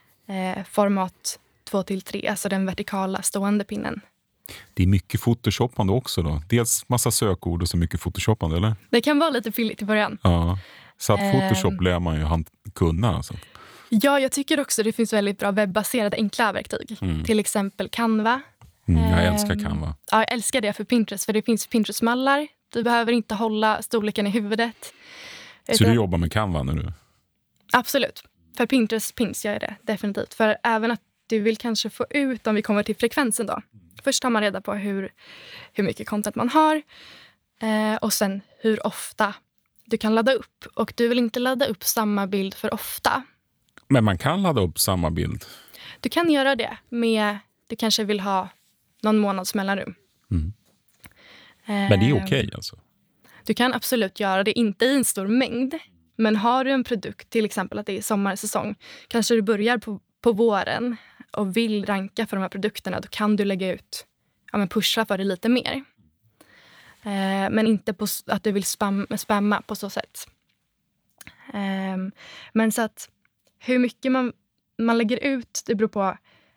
format 2:3, alltså den vertikala stående pinnen. Det är mycket photoshoppande också då. Dels massa sökord och så mycket photoshoppande, eller? Det kan vara lite pilligt i början. Ja, så att Photoshop lär man ju kunna alltså. Ja, jag tycker också det finns väldigt bra webbaserade enkla verktyg. Till exempel Canva. Jag älskar Canva. Ja, jag älskar det för Pinterest. För det finns Pinterest-mallar. Du behöver inte hålla storleken i huvudet. Så du jobbar med Canva nu? Absolut. För Pinterest gör jag det definitivt. För även att du vill kanske få ut, om vi kommer till frekvensen då. Först tar man reda på hur mycket content man har. Och sen hur ofta du kan ladda upp. Och du vill inte ladda upp samma bild för ofta. Men man kan ladda upp samma bild? Du kan göra det med, du kanske vill ha någon månads mellanrum. Men det är okej alltså? Du kan absolut göra det, inte i en stor mängd. Men har du en produkt, till exempel att det är sommarsäsong. Kanske du börjar på våren och vill ranka för de här produkterna. Då kan du lägga ut, pusha för det lite mer. Men inte på att du vill spamma på så sätt. Men så att hur mycket man lägger ut, det beror på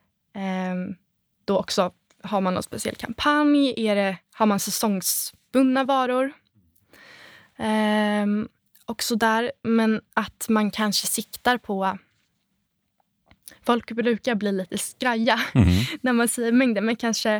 då också, har man någon speciell kampanj, har man säsongsbundna varor och sådär, men att man kanske siktar på, folk brukar bli lite skraja när man säger mängden, men kanske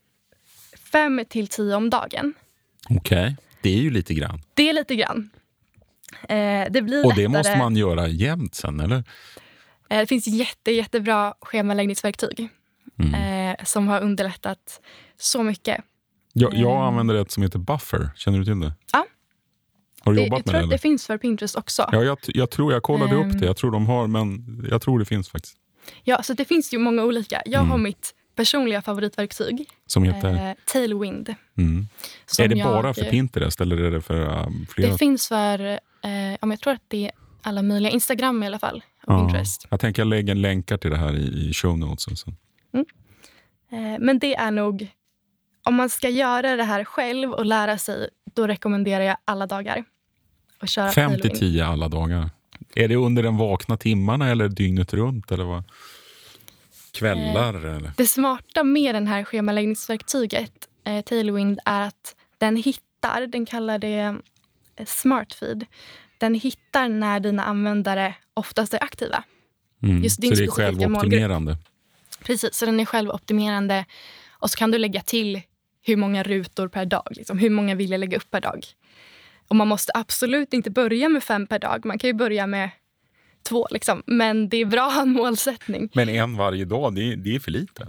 5-10 om dagen. Okej, det är ju lite grann. Det är lite grann. Det blir och det lättare. Måste man göra jämt sen, eller? Det finns jättebra schemaläggningsverktyg som har underlättat så mycket. Jag använder ett som heter Buffer. Känner du till det? Ja. Har du jobbat med det? Jag tror att det finns för Pinterest också. Ja, jag tror jag kollade upp det. Jag tror de har, men jag tror det finns faktiskt. Ja, så det finns ju många olika. Jag har mitt personliga favoritverktyg. Som heter? Tailwind. Är det bara för Pinterest eller är det för flera? Det finns för, jag tror att det är alla möjliga. Instagram i alla fall. Och Pinterest. Jag tänker lägga länkar till det här i show notes. Och så. Men det är nog, om man ska göra det här själv och lära sig, då rekommenderar jag alla dagar. 5-10 alla dagar. Är det under den vakna timmarna eller dygnet runt? Eller vad? Kvällar? Eller? Det smarta med den här schemaläggningsverktyget, Tailwind, är att den kallar det smart feed. Den hittar när dina användare oftast är aktiva. Just din så det är självoptimerande? Precis, så den är självoptimerande Och så kan du lägga till hur många rutor per dag. Liksom, hur många vill jag lägga upp per dag. Och man måste absolut inte börja med 5 per dag. Man kan ju börja med 2. Liksom. Men det är bra att ha en målsättning. Men 1 varje dag, det är för lite.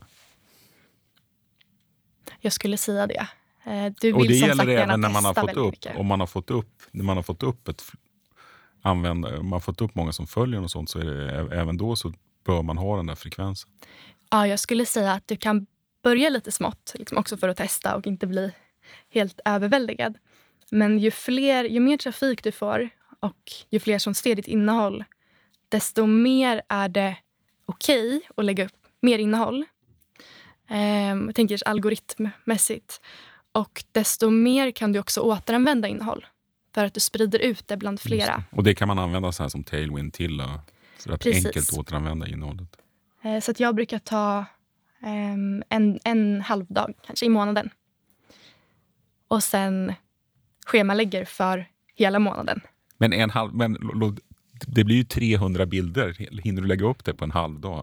Jag skulle säga det. Du vill Och det som gäller sagt gärna även när man har testa fått väldigt upp. mycket. Om man har fått upp, när man har fått upp man har fått upp många som följer och sånt, så är det, även då så bör man ha den där frekvensen. Ja, jag skulle säga att du kan börja lite smått. Liksom också för att testa och inte bli helt överväldigad. Men ju mer trafik du får och ju fler som ser ditt innehåll, desto mer är det okej att lägga upp mer innehåll. Jag tänker algoritmmässigt. Och desto mer kan du också återanvända innehåll. För att du sprider ut det bland flera. Och det kan man använda så här som Tailwind till för att Precis. enkelt återanvända innehållet. Så att jag brukar ta en halv dag kanske i månaden. Och sen schemalägger för hela månaden. Men det blir ju 300 bilder. Hinner du lägga upp det på en halv dag?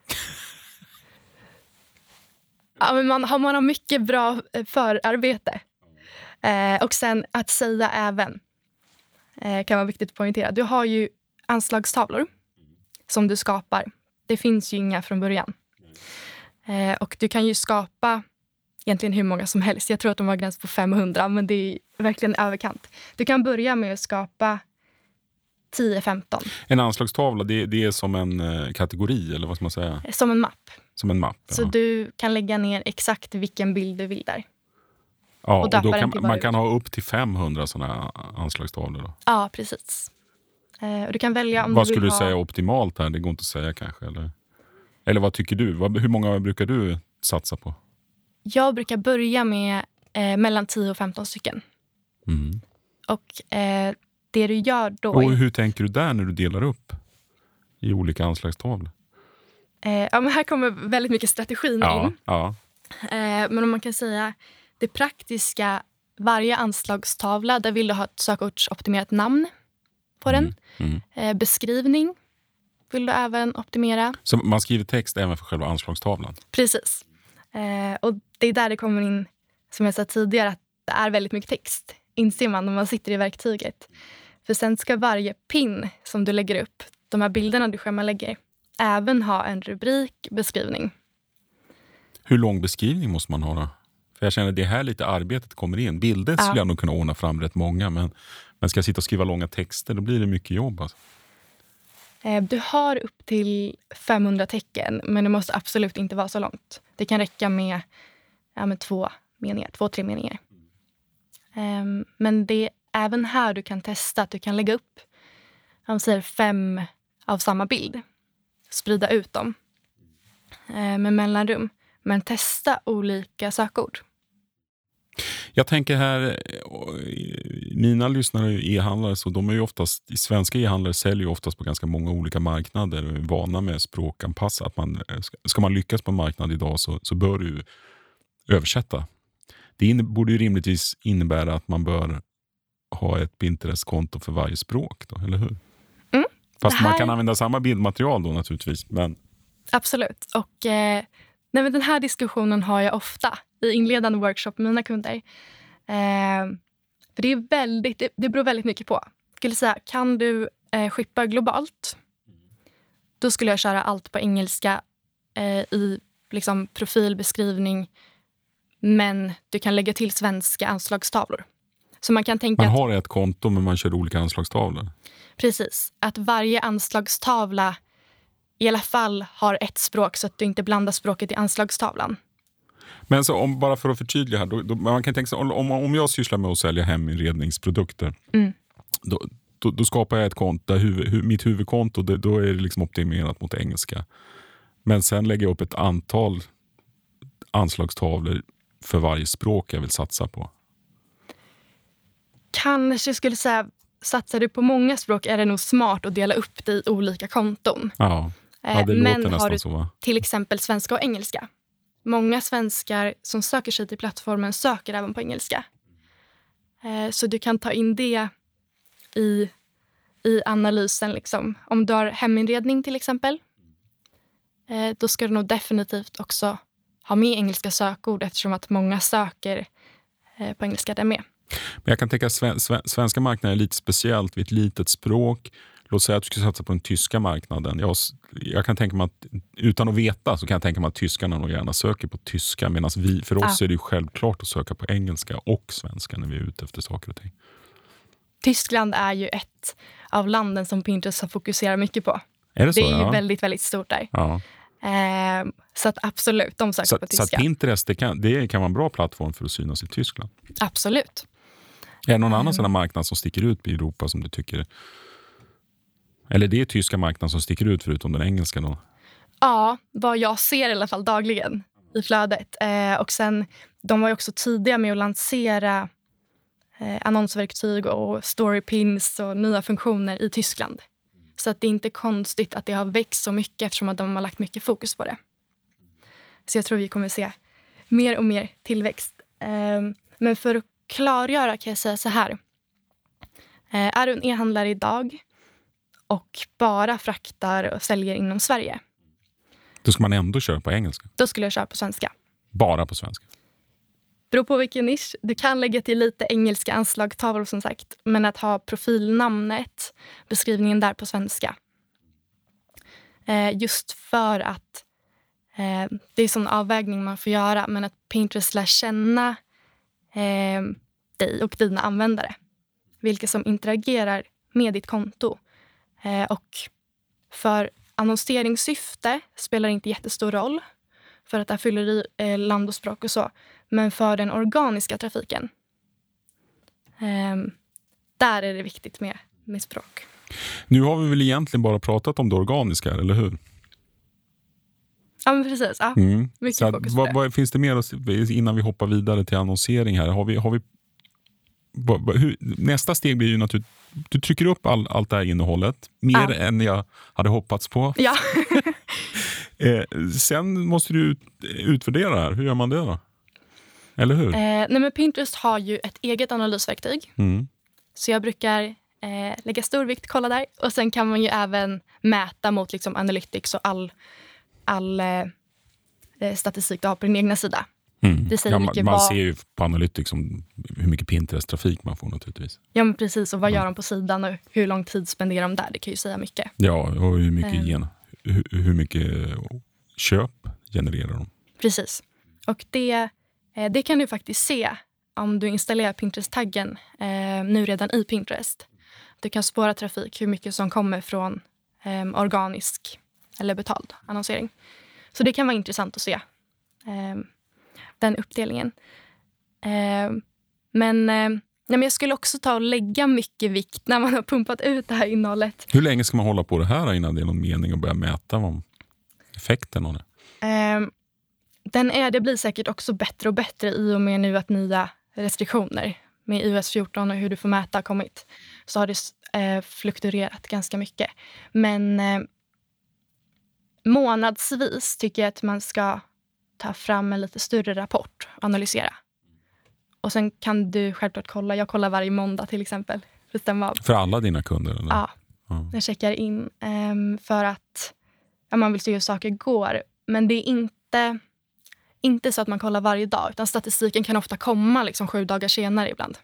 Ja, men man har mycket bra förarbete. Och sen att säga även kan vara viktigt att poängtera. Du har ju anslagstavlor som du skapar. Det finns ju inga från början. Och du kan ju skapa egentligen hur många som helst. Jag tror att de har gräns på 500, men det är verkligen överkant. Du kan börja med att skapa 10-15. En anslagstavla, det är som en kategori, eller vad ska man säga? Som en mapp. Som en mapp, ja. Så du kan lägga ner exakt vilken bild du vill där. Ja, och då kan man kan ha upp till 500 sådana anslagstavlor då. Ja, precis. Och du kan välja om vad du vill skulle du ha... säga optimalt här? Det går inte att säga kanske. Eller vad tycker du? Hur många brukar du satsa på? Jag brukar börja med mellan 10 och 15 stycken. Mm. Och det du gör då... Och hur tänker du där när du delar upp i olika anslagstavlor? Ja, men här kommer väldigt mycket strategin in. Ja. Men om man kan säga det praktiska, varje anslagstavla, där vill du ha ett sökordsoptimerat namn på den. Beskrivning vill du även optimera. Så man skriver text även för själva anslagstavlan? Precis. Och det är där det kommer in, som jag sa tidigare, att det är väldigt mycket text. Inser man när man sitter i verktyget. För sen ska varje pin som du lägger upp, de här bilderna du schemalägger, även ha en rubrik, beskrivning. Hur lång beskrivning måste man ha då? För jag känner att det här lite arbetet kommer in. Bilder skulle jag nog kunna ordna fram rätt många, men ska jag sitta och skriva långa texter, då blir det mycket jobb. Alltså. Du har upp till 500 tecken, men det måste absolut inte vara så långt. Det kan räcka med 2-3 meningar. Men det är även här du kan testa att du kan lägga upp 5 av samma bild. Sprida ut dem med mellanrum. Men testa olika sökord. Jag tänker här, mina lyssnare är e-handlare, så de är ju oftast, svenska e-handlare säljer ju oftast på ganska många olika marknader och är vana med språkanpassa. Ska man lyckas på en marknad idag så bör du översätta. Det borde ju rimligtvis innebära att man bör ha ett Pinterest-konto för varje språk då, eller hur? Fast man kan använda samma bildmaterial då naturligtvis. Men... Absolut. Och men den här diskussionen har jag ofta i inledande workshop med mina kunder. För det beror väldigt mycket på. Jag skulle säga, kan du shippa globalt? Då skulle jag köra allt på engelska i liksom profilbeskrivning. Men du kan lägga till svenska anslagstavlor. Så man kan tänka man har ett konto men man kör olika anslagstavlor. Precis. Att varje anslagstavla i alla fall har ett språk så att du inte blandar språket i anslagstavlan. Men så bara för att förtydliga här, då man kan tänka sig, om jag sysslar med att sälja heminredningsprodukter, då skapar jag ett konto, mitt huvudkonto, då är det liksom optimerat mot engelska. Men sen lägger jag upp ett antal anslagstavlor för varje språk jag vill satsa på. Kanske skulle säga, satsar du på många språk är det nog smart att dela upp det i olika konton. Ja, det men låter har du nästan så, va? Till exempel svenska och engelska. Många svenskar som söker sig till plattformen söker även på engelska. Så du kan ta in det i analysen. Liksom. Om du har heminredning till exempel, då ska du nog definitivt också ha med engelska sökord eftersom att många söker på engelska där med. Men jag kan tänka att svenska marknaden är lite speciellt vid ett litet språk. Låt säga att du ska satsa på den tyska marknaden. Jag kan tänka mig att, utan att veta, så kan jag tänka mig att tyskarna nog gärna söker på tyska. Medan för oss är det ju självklart att söka på engelska och svenska när vi är ute efter saker och ting. Tyskland är ju ett av landen som Pinterest har fokuserat mycket på. Är det så? Det är ju väldigt, väldigt stort där. Ja. Så att absolut, de söker på tyska. Så att Pinterest, det kan vara en bra plattform för att synas i Tyskland. Absolut. Är det någon annan sån marknad som sticker ut i Europa som du tycker... Eller det är tyska marknaden som sticker ut förutom den engelska då? Ja, vad jag ser i alla fall dagligen i flödet. Och sen, de var ju också tidiga med att lansera annonsverktyg och storypins och nya funktioner i Tyskland. Så att det är inte konstigt att det har växt så mycket eftersom att de har lagt mycket fokus på det. Så jag tror vi kommer se mer och mer tillväxt. Men för att klargöra kan jag säga så här. Är du en e-handlare idag och bara fraktar och säljer inom Sverige, då ska man ändå köra på engelska? Då skulle jag köra på svenska. Bara på svenska? Beror på vilken nisch. Du kan lägga till lite engelska anslagstavlor som sagt. Men att ha profilnamnet, beskrivningen där på svenska. Just för att det är sån avvägning man får göra. Men att Pinterest lär känna dig och dina användare. Vilka som interagerar med ditt konto. Och för annonseringssyfte spelar det inte jättestor roll. För att där fyller i land och språk och så. Men för den organiska trafiken, där är det viktigt med språk. Nu har vi väl egentligen bara pratat om det organiska, eller hur? Ja, men precis. Ja. Mycket så fokus på det. Vad finns det mer innan vi hoppar vidare till annonsering här? Nästa steg blir ju naturligtvis, du trycker upp allt det här innehållet. Mer än jag hade hoppats på. Ja. Sen måste du utvärdera det här. Hur gör man det då? Eller hur? Nej, men Pinterest har ju ett eget analysverktyg. Så jag brukar lägga stor vikt, kolla där. Och sen kan man ju även mäta mot liksom Analytics och all statistik du har på din egna sida. Det säger mycket man ser ju på Analytics hur mycket Pinterest-trafik man får naturligtvis. Ja, men precis. Och vad gör de på sidan och hur lång tid spenderar de där? Det kan ju säga mycket. Ja, och hur mycket köp genererar de? Precis. Och det kan du faktiskt se om du installerar Pinterest-taggen nu redan i Pinterest. Du kan spåra trafik, hur mycket som kommer från organisk eller betald annonsering. Så det kan vara intressant att se den uppdelningen. Men jag skulle också ta och lägga mycket vikt när man har pumpat ut det här innehållet. Hur länge ska man hålla på det här innan det är någon mening att börja mäta om effekten av det? Det blir säkert också bättre och bättre i och med nu att nya restriktioner med US 14 och hur du får mäta har kommit. Så har det fluktuerat ganska mycket. Men månadsvis tycker jag att man ska ta fram en lite större rapport och analysera. Och sen kan du självklart kolla. Jag kollar varje måndag till exempel. För alla dina kunder? Eller? Ja, jag checkar in för att man vill se hur saker går. Men det är inte så att man kollar varje dag. Utan statistiken kan ofta komma liksom 7 dagar senare ibland.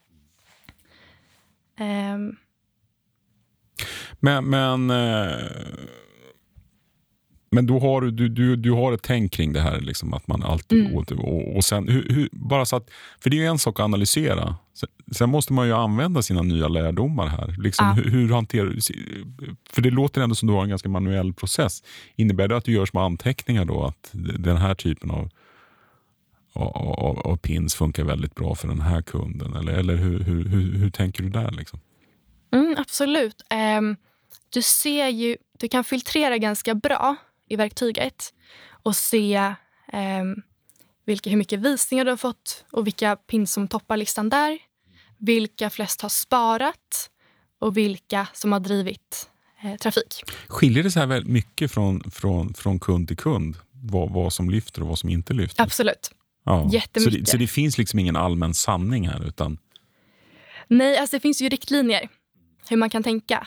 Men då har du har ett tänk kring det här liksom, att man alltid och sen bara så att, för det är ju en sak att analysera. Sen måste man ju använda sina nya lärdomar här. Liksom, hur hanterar du, för det låter ändå som du har en ganska manuell process. Innebär det att du gör små anteckningar då att den här typen av pins funkar väldigt bra för den här kunden, eller hur tänker du där liksom? Absolut. Du ser ju, du kan filtrera ganska bra i verktyget och se hur mycket visningar du har fått och vilka pins som toppar listan där, vilka flest har sparat och vilka som har drivit trafik. Skiljer det så här väldigt mycket från kund till kund vad som lyfter och vad som inte lyfter? Absolut. Ja. Jättemycket. Så det finns liksom ingen allmän sanning här utan? Nej, alltså det finns ju riktlinjer hur man kan tänka.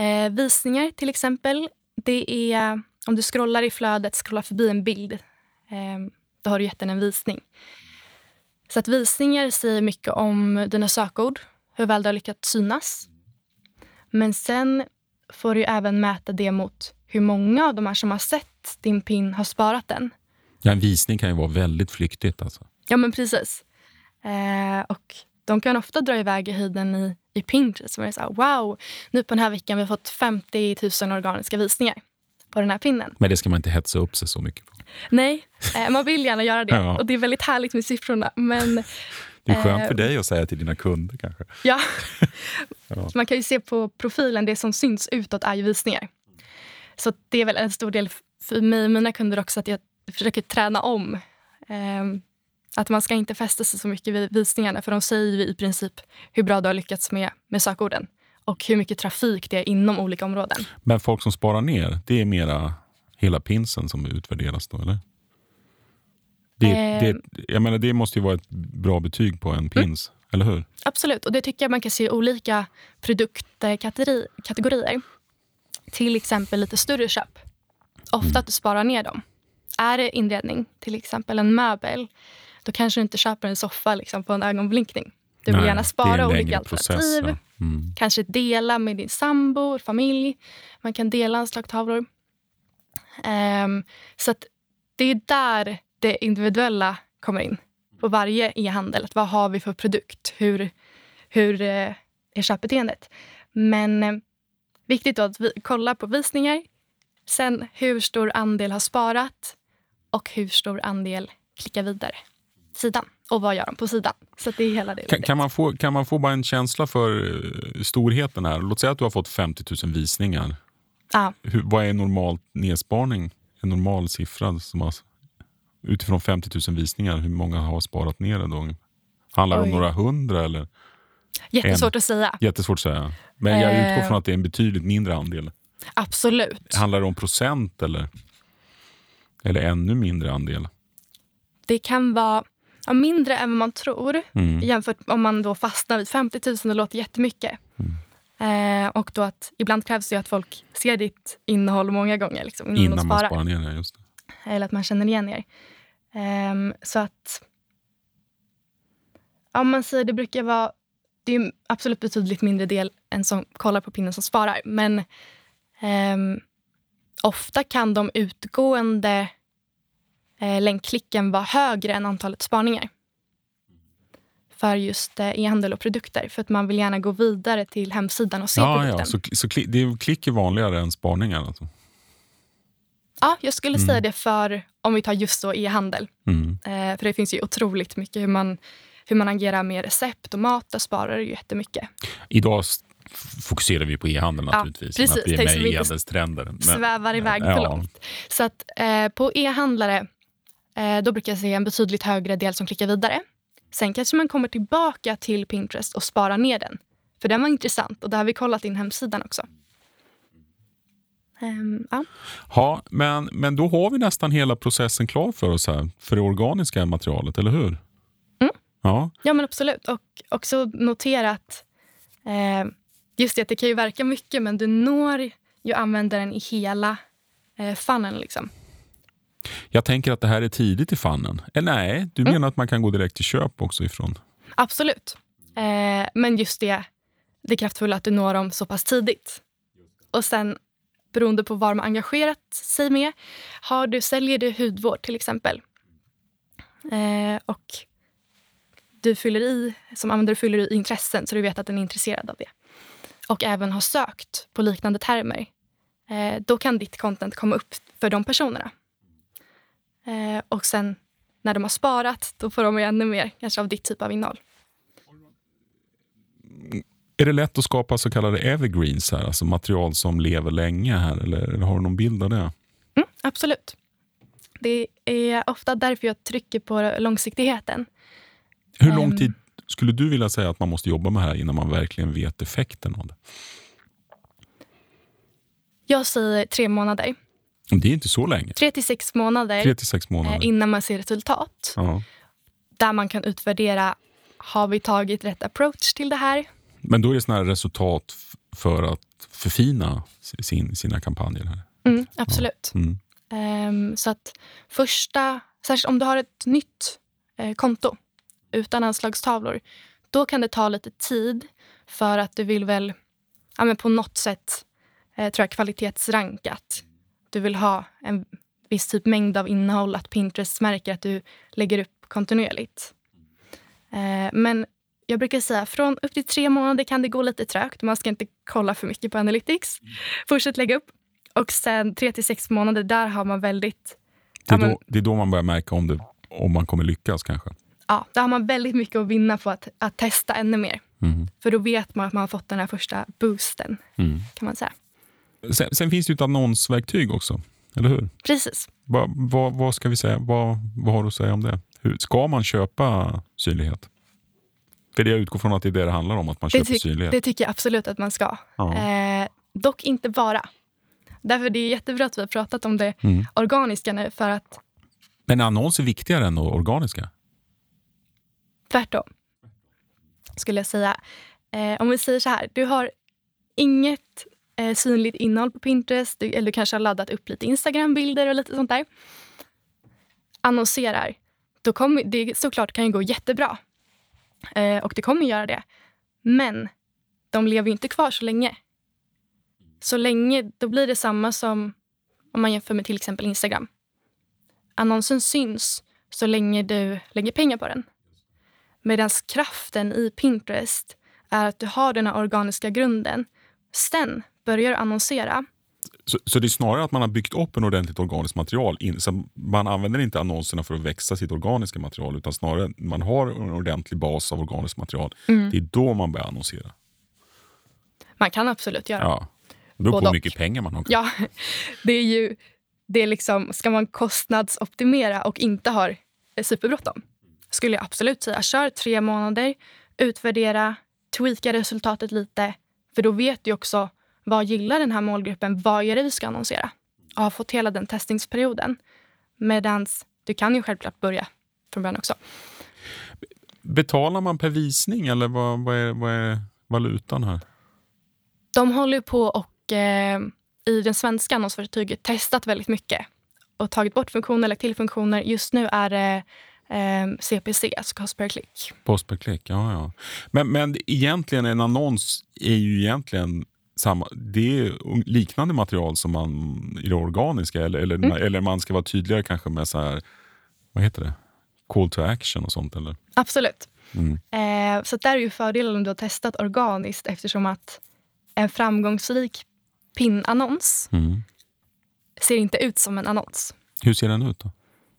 Visningar till exempel, det är om du scrollar i flödet, scrollar förbi en bild då har du gett den en visning. Så att visningar säger mycket om dina sökord, hur väl du har lyckats synas. Men sen får du även mäta det mot hur många av de här som har sett din pin har sparat den. Ja, en visning kan ju vara väldigt flyktigt alltså. Ja, men precis. Och de kan ofta dra iväg i höjden i Pinterest. Som är så här, wow, nu på den här veckan har vi fått 50 000 organiska visningar på den här pinnen. Men det ska man inte hetsa upp sig så mycket på. Nej, man vill gärna göra det. Ja. Och det är väldigt härligt med siffrorna. Men, det är skönt för dig att säga till dina kunder kanske. Ja, Ja. Man kan ju se på profilen, det som syns utåt är ju visningar. Så det är väl en stor del för mig och mina kunder också att jag försöker träna om. Att man ska inte fästa sig så mycket vid visningarna, för de säger ju i princip hur bra du har lyckats med sökorden. Och hur mycket trafik det är inom olika områden. Men folk som sparar ner, det är mera hela pinsen som utvärderas då, eller? Jag menar, det måste ju vara ett bra betyg på en pins, eller hur? Absolut, och det tycker jag man kan se i olika produktkategorier. Till exempel lite större köp. Ofta att du sparar ner dem. Är det inredning, till exempel en möbel, då kanske du inte köper en soffa liksom, på en ögonblinkning. Du vill gärna spara olika alternativ. Ja. Kanske dela med din sambo, familj. Man kan dela anslagstavlor. Så att det är där det individuella kommer in. På varje e-handel. Vad har vi för produkt? Hur är köpbeteendet? Men viktigt då att vi kollar på visningar. Sen hur stor andel har sparat. Och hur stor andel klickar vidare sidan. Och vad gör de på sidan? Så att det är hela det. Kan man få bara en känsla för storheten här? Låt säga att du har fått 50 000 visningar. Ja. Vad är normal nedsparning? En normal siffra som har, utifrån 50 000 visningar, hur många har sparat ner det då? Handlar det om några hundra eller? Jättesvårt att säga. Jättesvårt att säga. Men jag utgår från att det är en betydligt mindre andel. Absolut. Handlar det om procent eller ännu mindre andel? Det kan vara mindre än vad man tror. Jämfört om man då fastnar vid 50 000, det låter jättemycket. Och då att ibland krävs det att folk ser ditt innehåll många gånger. Liksom, innan man sparar ner det, just det. Eller att man känner igen er. Så att om man säger det brukar vara, det är absolut betydligt mindre del än som kollar på pinnen som sparar. Men ofta kan de utgående länkklicken vara högre än antalet spaningar. För just e-handel och produkter. För att man vill gärna gå vidare till hemsidan och se produkten. Ja, så klick är vanligare än spaningar alltså? Ja, jag skulle säga det för om vi tar just så e-handel. För det finns ju otroligt mycket hur man agerar med recept och mat. Där sparar det ju jättemycket. Idag fokuserar vi på e-handel naturligtvis. Precis, att vi är med i e-handelstrender. Svävar iväg för långt. Så att på e-handlare då brukar jag se en betydligt högre del som klickar vidare. Sen kanske man kommer tillbaka till Pinterest och sparar ner den. För den var intressant och där har vi kollat in hemsidan också. Ja, men då har vi nästan hela processen klar för oss här. För det organiska materialet, eller hur? Ja, men absolut. Och också notera att just det kan ju verka mycket, men du når ju användaren i hela funneln liksom. Jag tänker att det här är tidigt i funneln. Nej, du menar att man kan gå direkt till köp också ifrån? Absolut. Men just det kraftfulla att du når dem så pass tidigt. Och sen, beroende på vad man engagerat sig med, säljer du hudvård till exempel. Och du som användare fyller i intressen så du vet att den är intresserad av det. Och även har sökt på liknande termer. Då kan ditt content komma upp för de personerna. Och sen när de har sparat, då får de ännu mer kanske av ditt typ av innehåll. Är det lätt att skapa så kallade evergreens här, alltså material som lever länge här, eller har du någon bild av det? Absolut. Det är ofta därför jag trycker på långsiktigheten. Hur lång tid skulle du vilja säga att man måste jobba med här innan man verkligen vet effekten av det? Jag säger 3 månader. Det är inte så länge. 3 till 6 månader. 3 till 6 månader. Innan man ser resultat. Ja. Där man kan utvärdera, har vi tagit rätt approach till det här? Men då är det sådana här resultat för att förfina sina kampanjer här. Absolut. Så att första särskilt om du har ett nytt konto utan anslagstavlor, då kan det ta lite tid för att du vill väl men på något sätt tror jag kvalitetsrankat. Du vill ha en viss typ mängd av innehåll, att Pinterest märker att du lägger upp kontinuerligt. Men jag brukar säga från upp till 3 månader kan det gå lite trögt. Man ska inte kolla för mycket på Analytics. Fortsätt lägga upp. Och sen 3 till 6 månader, där har man väldigt... Det är då man börjar märka om man kommer lyckas kanske. Ja, där har man väldigt mycket att vinna på att testa ännu mer. För då vet man att man har fått den här första boosten, kan man säga. Sen finns det ju ett annonsverktyg också, eller hur? Precis. Vad ska vi säga? Vad har du att säga om det? Ska man köpa synlighet? För jag utgår från att det är det handlar om, att man köper synlighet. Det tycker jag absolut att man ska. Ja. Dock inte bara. Därför det är jättebra att vi har pratat om det organiska nu, för att... Men är annonser viktigare än organiska? Tvärtom, skulle jag säga. Om vi säger så här, du har inget synligt innehåll på Pinterest, eller du kanske har laddat upp lite Instagram-bilder och lite sånt där. Annonserar, då kommer det såklart kan ju gå jättebra. Och det kommer göra det. Men de lever ju inte kvar så länge. Så länge, då blir det samma som om man jämför med till exempel Instagram. Annonsen syns så länge du lägger pengar på den. Medan kraften i Pinterest är att du har den här organiska grunden. Sen börjar du annonsera. Så det är snarare att man har byggt upp en ordentligt organiskt material. Så man använder inte annonserna för att växa sitt organiska material, utan snarare man har en ordentlig bas av organiskt material. Det är då man börjar annonsera. Man kan absolut göra. Ja. Det beror på hur mycket pengar man har. Ja, det är liksom, ska man kostnadsoptimera och inte har superbråttom, skulle jag absolut säga. Kör 3 månader, utvärdera, tweaka resultatet lite. För då vet du också vad gillar den här målgruppen, vad är det vi ska annonsera. Och har fått hela den testningsperioden. Medans du kan ju självklart börja från början också. Betalar man per visning eller vad är valutan här? De håller på och i den svenska annonsverktyget testat väldigt mycket. Och tagit bort funktioner, lagt till funktioner. Just nu är det CPC, alltså cost per click. Cost per click, ja. Men egentligen en annons är ju egentligen samma, det är liknande material som man i det organiska, eller man ska vara tydligare kanske med så här, vad heter det? Call to action och sånt, eller? Absolut. Så där är ju fördelen om du har testat organiskt, eftersom att en framgångsrik pinnannons ser inte ut som en annons. Hur ser den ut då?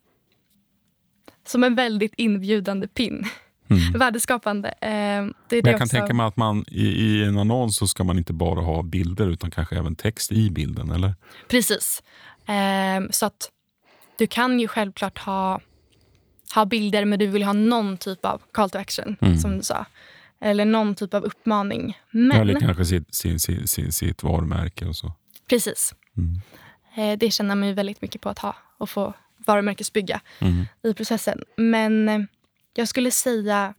Som en väldigt inbjudande pin. Värdeskapande. Det är men jag kan tänka mig att man i en annons så ska man inte bara ha bilder utan kanske även text i bilden, eller? Precis. Så att du kan ju självklart ha bilder, men du vill ha någon typ av call to action, som du sa. Eller någon typ av uppmaning. Eller kanske sitt varumärke och så. Precis. Det känner man ju väldigt mycket på att ha och få varumärkesbygga i processen. Men jag skulle säga,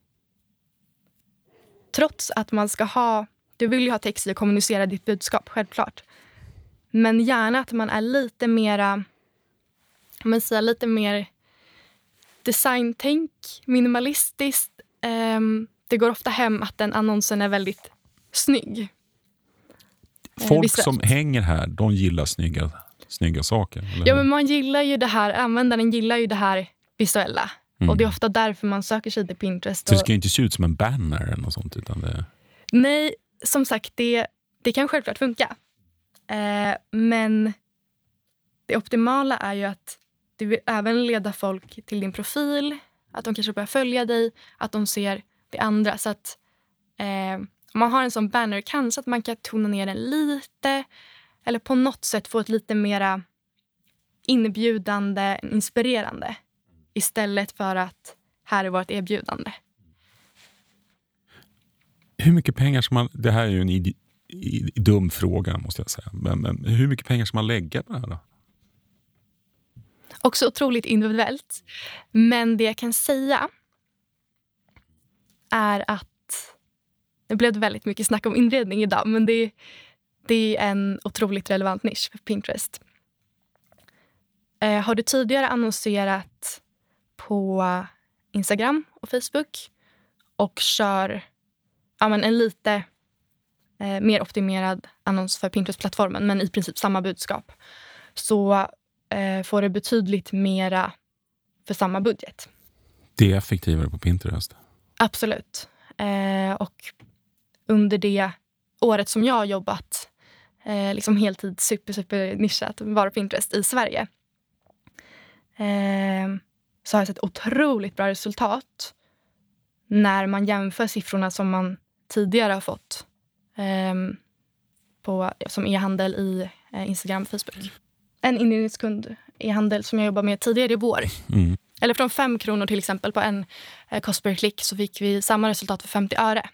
trots att man ska du vill ju ha text och kommunicera ditt budskap, självklart. Men gärna att man är lite mera, lite mer designtänk, minimalistiskt. Det går ofta hem att den annonsen är väldigt snygg. Folk visuellt. Som hänger här, de gillar snygga saker. Eller? Ja, men man gillar ju det här, användaren gillar ju det här visuella. Och det är ofta därför man söker sig till Pinterest. Så det ska ju inte se ut som en banner eller något sånt, utan det... Nej, som sagt, det kan självklart funka. Men det optimala är ju att du vill även leda folk till din profil. Att de kanske börjar följa dig. Att de ser det andra. Så att om man har en sån banner, kanske att man kan tona ner den lite. Eller på något sätt få ett lite mera inbjudande, inspirerande. Istället för att här är vårt erbjudande. Hur mycket pengar ska man... Det här är ju en dum fråga, måste jag säga. Men hur mycket pengar ska man lägga på det här då? Också otroligt individuellt. Men det jag kan säga är att... Det blev väldigt mycket snack om inredning idag. Men det är en otroligt relevant nisch för Pinterest. Har du tidigare annonserat på Instagram och Facebook och kör en lite mer optimerad annons för Pinterest-plattformen, men i princip samma budskap, så får det betydligt mera för samma budget. Det är effektivare på Pinterest? Absolut. Och under det året som jag har jobbat liksom heltid super nischat var Pinterest i Sverige, så har jag sett otroligt bra resultat när man jämför siffrorna som man tidigare har fått som e-handel i Instagram och Facebook. En inredningskund e-handel som jag jobbar med tidigare i vår. Eller från 5 kronor till exempel på en kost per klick, så fick vi samma resultat för 50 öre.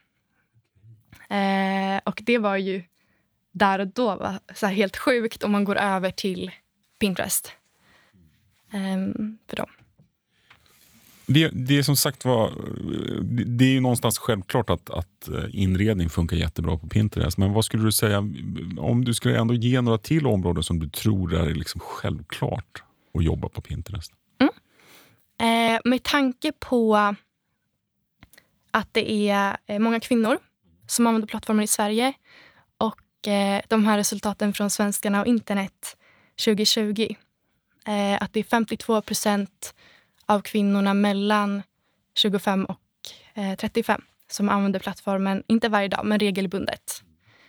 Och det var ju där och då var så här helt sjukt om man går över till Pinterest. För dem. Det är som sagt det är ju någonstans självklart att inredning funkar jättebra på Pinterest. Men vad skulle du säga om du skulle ändå ge några till områden som du tror är liksom självklart att jobba på Pinterest? Med tanke på att det är många kvinnor som använder plattformen i Sverige och de här resultaten från Svenskarna och internet 2020, att det är 52% av kvinnorna mellan 25 och 35 som använder plattformen, inte varje dag men regelbundet.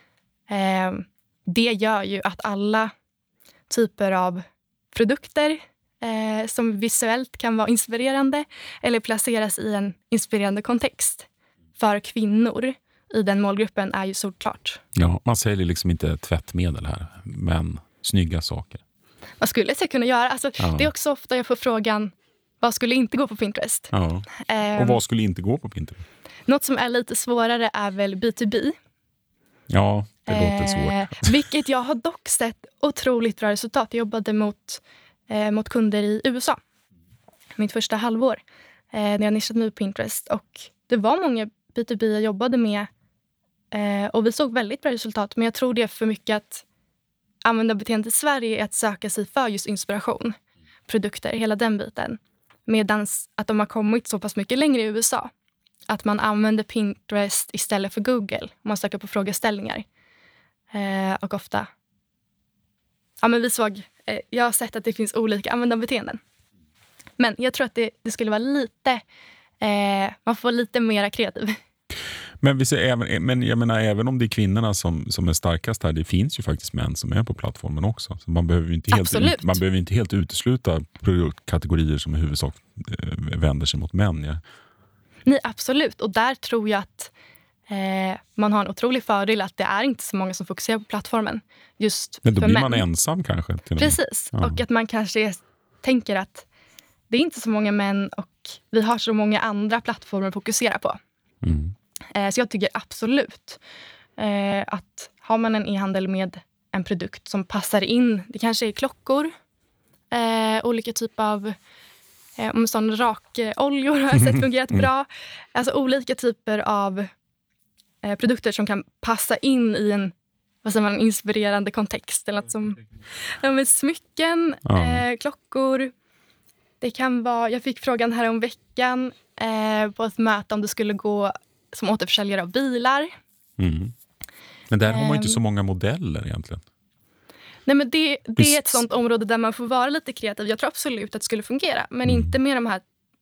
Det gör ju att alla typer av produkter som visuellt kan vara inspirerande eller placeras i en inspirerande kontext för kvinnor i den målgruppen är ju såklart. Ja, man säljer liksom inte tvättmedel här, men snygga saker. Vad skulle jag kunna göra? Alltså, det är också ofta jag får frågan, vad skulle inte gå på Pinterest? Ja. Och vad skulle inte gå på Pinterest? Något som är lite svårare är väl B2B. Ja, det låter svårt. Vilket jag har dock sett otroligt bra resultat. Jag jobbade mot kunder i USA. Mitt första halvår. När jag nischade mig på Pinterest. Och det var många B2B jag jobbade med. Och vi såg väldigt bra resultat. Men jag tror det är för mycket att användarbeteendet i Sverige är att söka sig för just inspiration. Produkter, hela den biten. Medan att de har kommit så pass mycket längre i USA. Att man använder Pinterest istället för Google. Om man söker på frågeställningar. Och ofta... Ja, men jag har sett att det finns olika användarbeteenden. Men jag tror att det skulle vara lite... man får lite mer kreativ. Men jag menar, även om det är kvinnorna som är starkast här, det finns ju faktiskt män som är på plattformen också. Så man behöver inte helt utesluta produktkategorier som i huvudsak vänder sig mot män. Ja. Nej, absolut. Och där tror jag att man har en otrolig fördel att det är inte så många som fokuserar på plattformen. Just men då för blir män. Man ensam kanske. Precis. Ja. Och att man kanske tänker att det är inte så många män och vi har så många andra plattformar att fokusera på. Så jag tycker absolut att har man en e-handel med en produkt som passar in, det kanske är klockor, olika typer av sån rakoljor har jag sett fungerat bra. Alltså olika typer av produkter som kan passa in i en inspirerande kontext. Eller något som smycken, klockor. Det kan vara, jag fick frågan här om veckan på ett möte om det skulle gå som återförsäljare av bilar. Men där har man ju inte så många modeller egentligen. Nej, men det är ett sånt område där man får vara lite kreativ. Jag tror absolut att det skulle fungera. Men inte med de här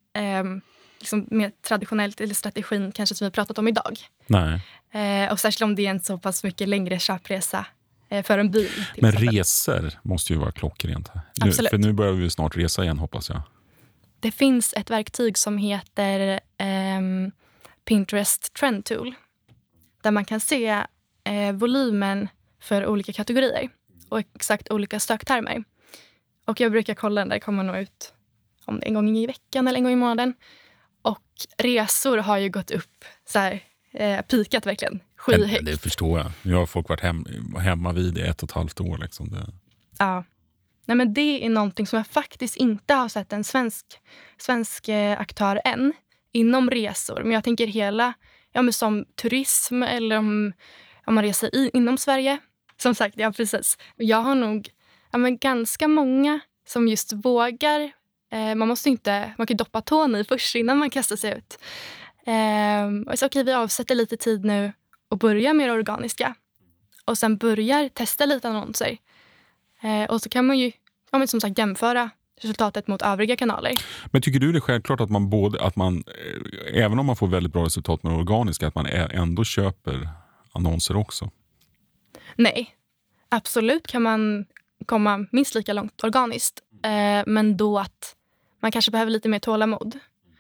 mer traditionellt eller strategin kanske som vi har pratat om idag. Nej. Och särskilt om det är en så pass mycket längre köpresa för en bil. Men exempel. Resor måste ju vara klockrent här. Absolut. För nu börjar vi snart resa igen, hoppas jag. Det finns ett verktyg som heter Pinterest Trend Tool. Där man kan se volymen för olika kategorier. Och exakt olika söktermer. Och jag brukar kolla den där, kommer nog ut om det är en gång i veckan eller en gång i månaden. Och resor har ju gått upp så här, pikat verkligen. Skyhögt. Det förstår jag. Nu har folk varit hemma vid 1,5 år. Liksom. Ja. Nej, men det är någonting som jag faktiskt inte har sett en svensk aktör än inom resor. Men jag tänker hela, som turism eller om man reser inom Sverige. Som sagt, ja precis. Jag har nog ganska många som just vågar Man kan doppa tån i först innan man kastar sig ut. Och så vi avsätter lite tid nu och börjar med det organiska. Och sen börjar testa lite annonser. Och så kan man ju som sagt jämföra resultatet mot övriga kanaler. Men tycker du det är självklart att man även om man får väldigt bra resultat med det organiska, att man ändå köper annonser också? Nej, absolut kan man komma minst lika långt organiskt. Men då att man kanske behöver lite mer tålamod.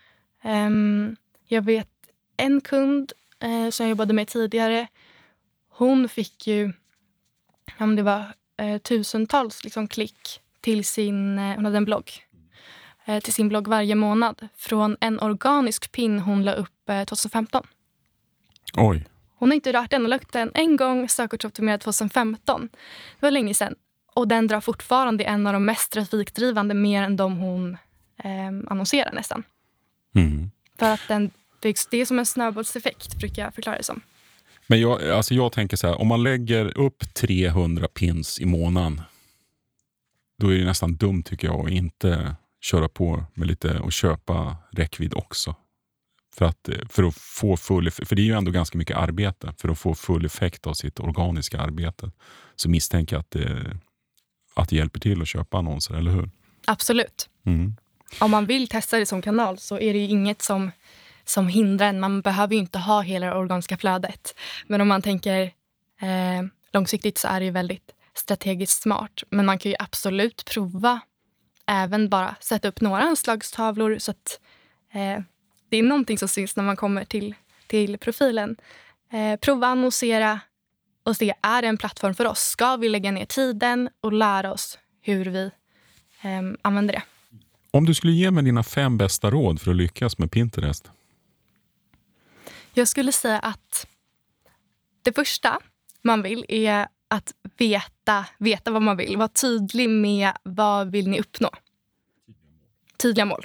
Jag vet en kund som jag jobbade med tidigare. Hon fick ju, det var tusentals klick till hon hade en blogg. Till sin blogg varje månad. Från en organisk pin hon la upp 2015. Oj. Hon har inte rört den och lagt den en gång sökordsoptimerad 2015. Det var länge sedan. Och den drar fortfarande en av de mest trafikdrivande mer än de hon annonserar nästan. Mm. För att det är som en snöbollseffekt brukar jag förklara det som. Men jag tänker så här, om man lägger upp 300 pins i månaden, då är det nästan dumt tycker jag att inte köra på med lite och köpa räckvidd också. För att få full effekt, för det är ju ändå ganska mycket arbete, för att få full effekt av sitt organiska arbete. Så misstänker jag att det hjälper till att köpa annonser, eller hur? Absolut. Mm. Om man vill testa det som kanal så är det ju inget som hindrar en. Man behöver ju inte ha hela det organiska flödet. Men om man tänker långsiktigt så är det ju väldigt strategiskt smart. Men man kan ju absolut prova även bara sätta upp några anslagstavlor så att det är någonting som syns när man kommer till profilen. Prova annonsera och se, är det en plattform för oss? Ska vi lägga ner tiden och lära oss hur vi använder det? Om du skulle ge mig dina 5 bästa råd för att lyckas med Pinterest? Jag skulle säga att det första man vill är att veta vad man vill. Var tydlig med vad vill ni uppnå. Tydliga mål.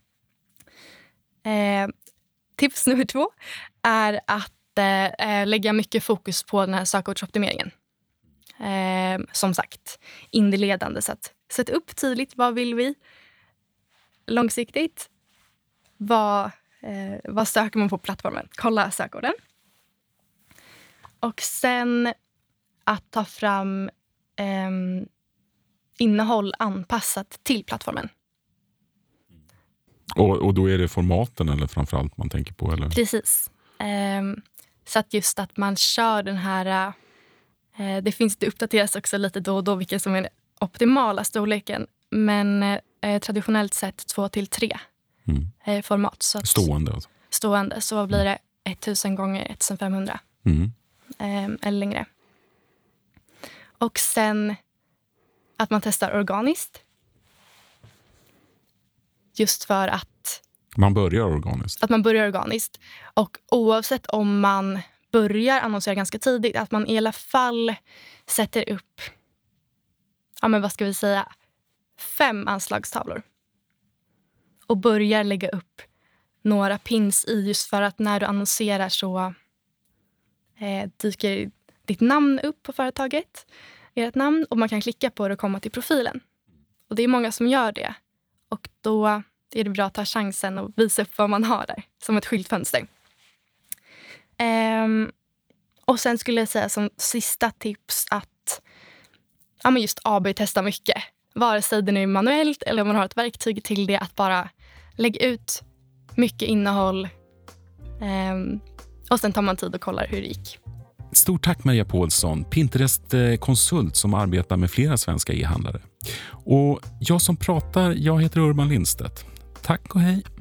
Tips nummer 2 är att lägga mycket fokus på den här sökordsoptimeringen. Som sagt, inledande. Så att sätta upp tydligt, vad vill vi? Långsiktigt, vad söker man på plattformen? Kolla sökorden. Och sen att ta fram innehåll anpassat till plattformen. Och då är det formaten eller framförallt man tänker på? Eller? Precis. Så att just att man kör den här... det uppdateras också lite då och då vilken som är den optimala storleken. Men traditionellt sett 2-3 format. Så att, stående alltså. Stående. Så blir det 1000 gånger 1500. Eller längre. Och sen att man testar organiskt. Just för att man börjar organiskt. Att man börjar organiskt. Och oavsett om man börjar annonsera ganska tidigt, att man i alla fall sätter upp 5 anslagstavlor. Och börjar lägga upp några pins i, just för att när du annonserar så dyker ditt namn upp på företaget. Ert namn, och man kan klicka på det och komma till profilen. Och det är många som gör det. Och då är det bra att ta chansen och visa upp vad man har där. Som ett skyltfönster. Och sen skulle jag säga som sista tips att just AB-testa mycket. Vare sig det nu är manuellt eller om man har ett verktyg till det. Att bara lägga ut mycket innehåll. Och sen tar man tid och kollar hur det gick. Stort tack Maria Paulsson, Pinterest-konsult som arbetar med flera svenska e-handlare. Och jag som pratar, jag heter Urban Lindstedt. Tack och hej!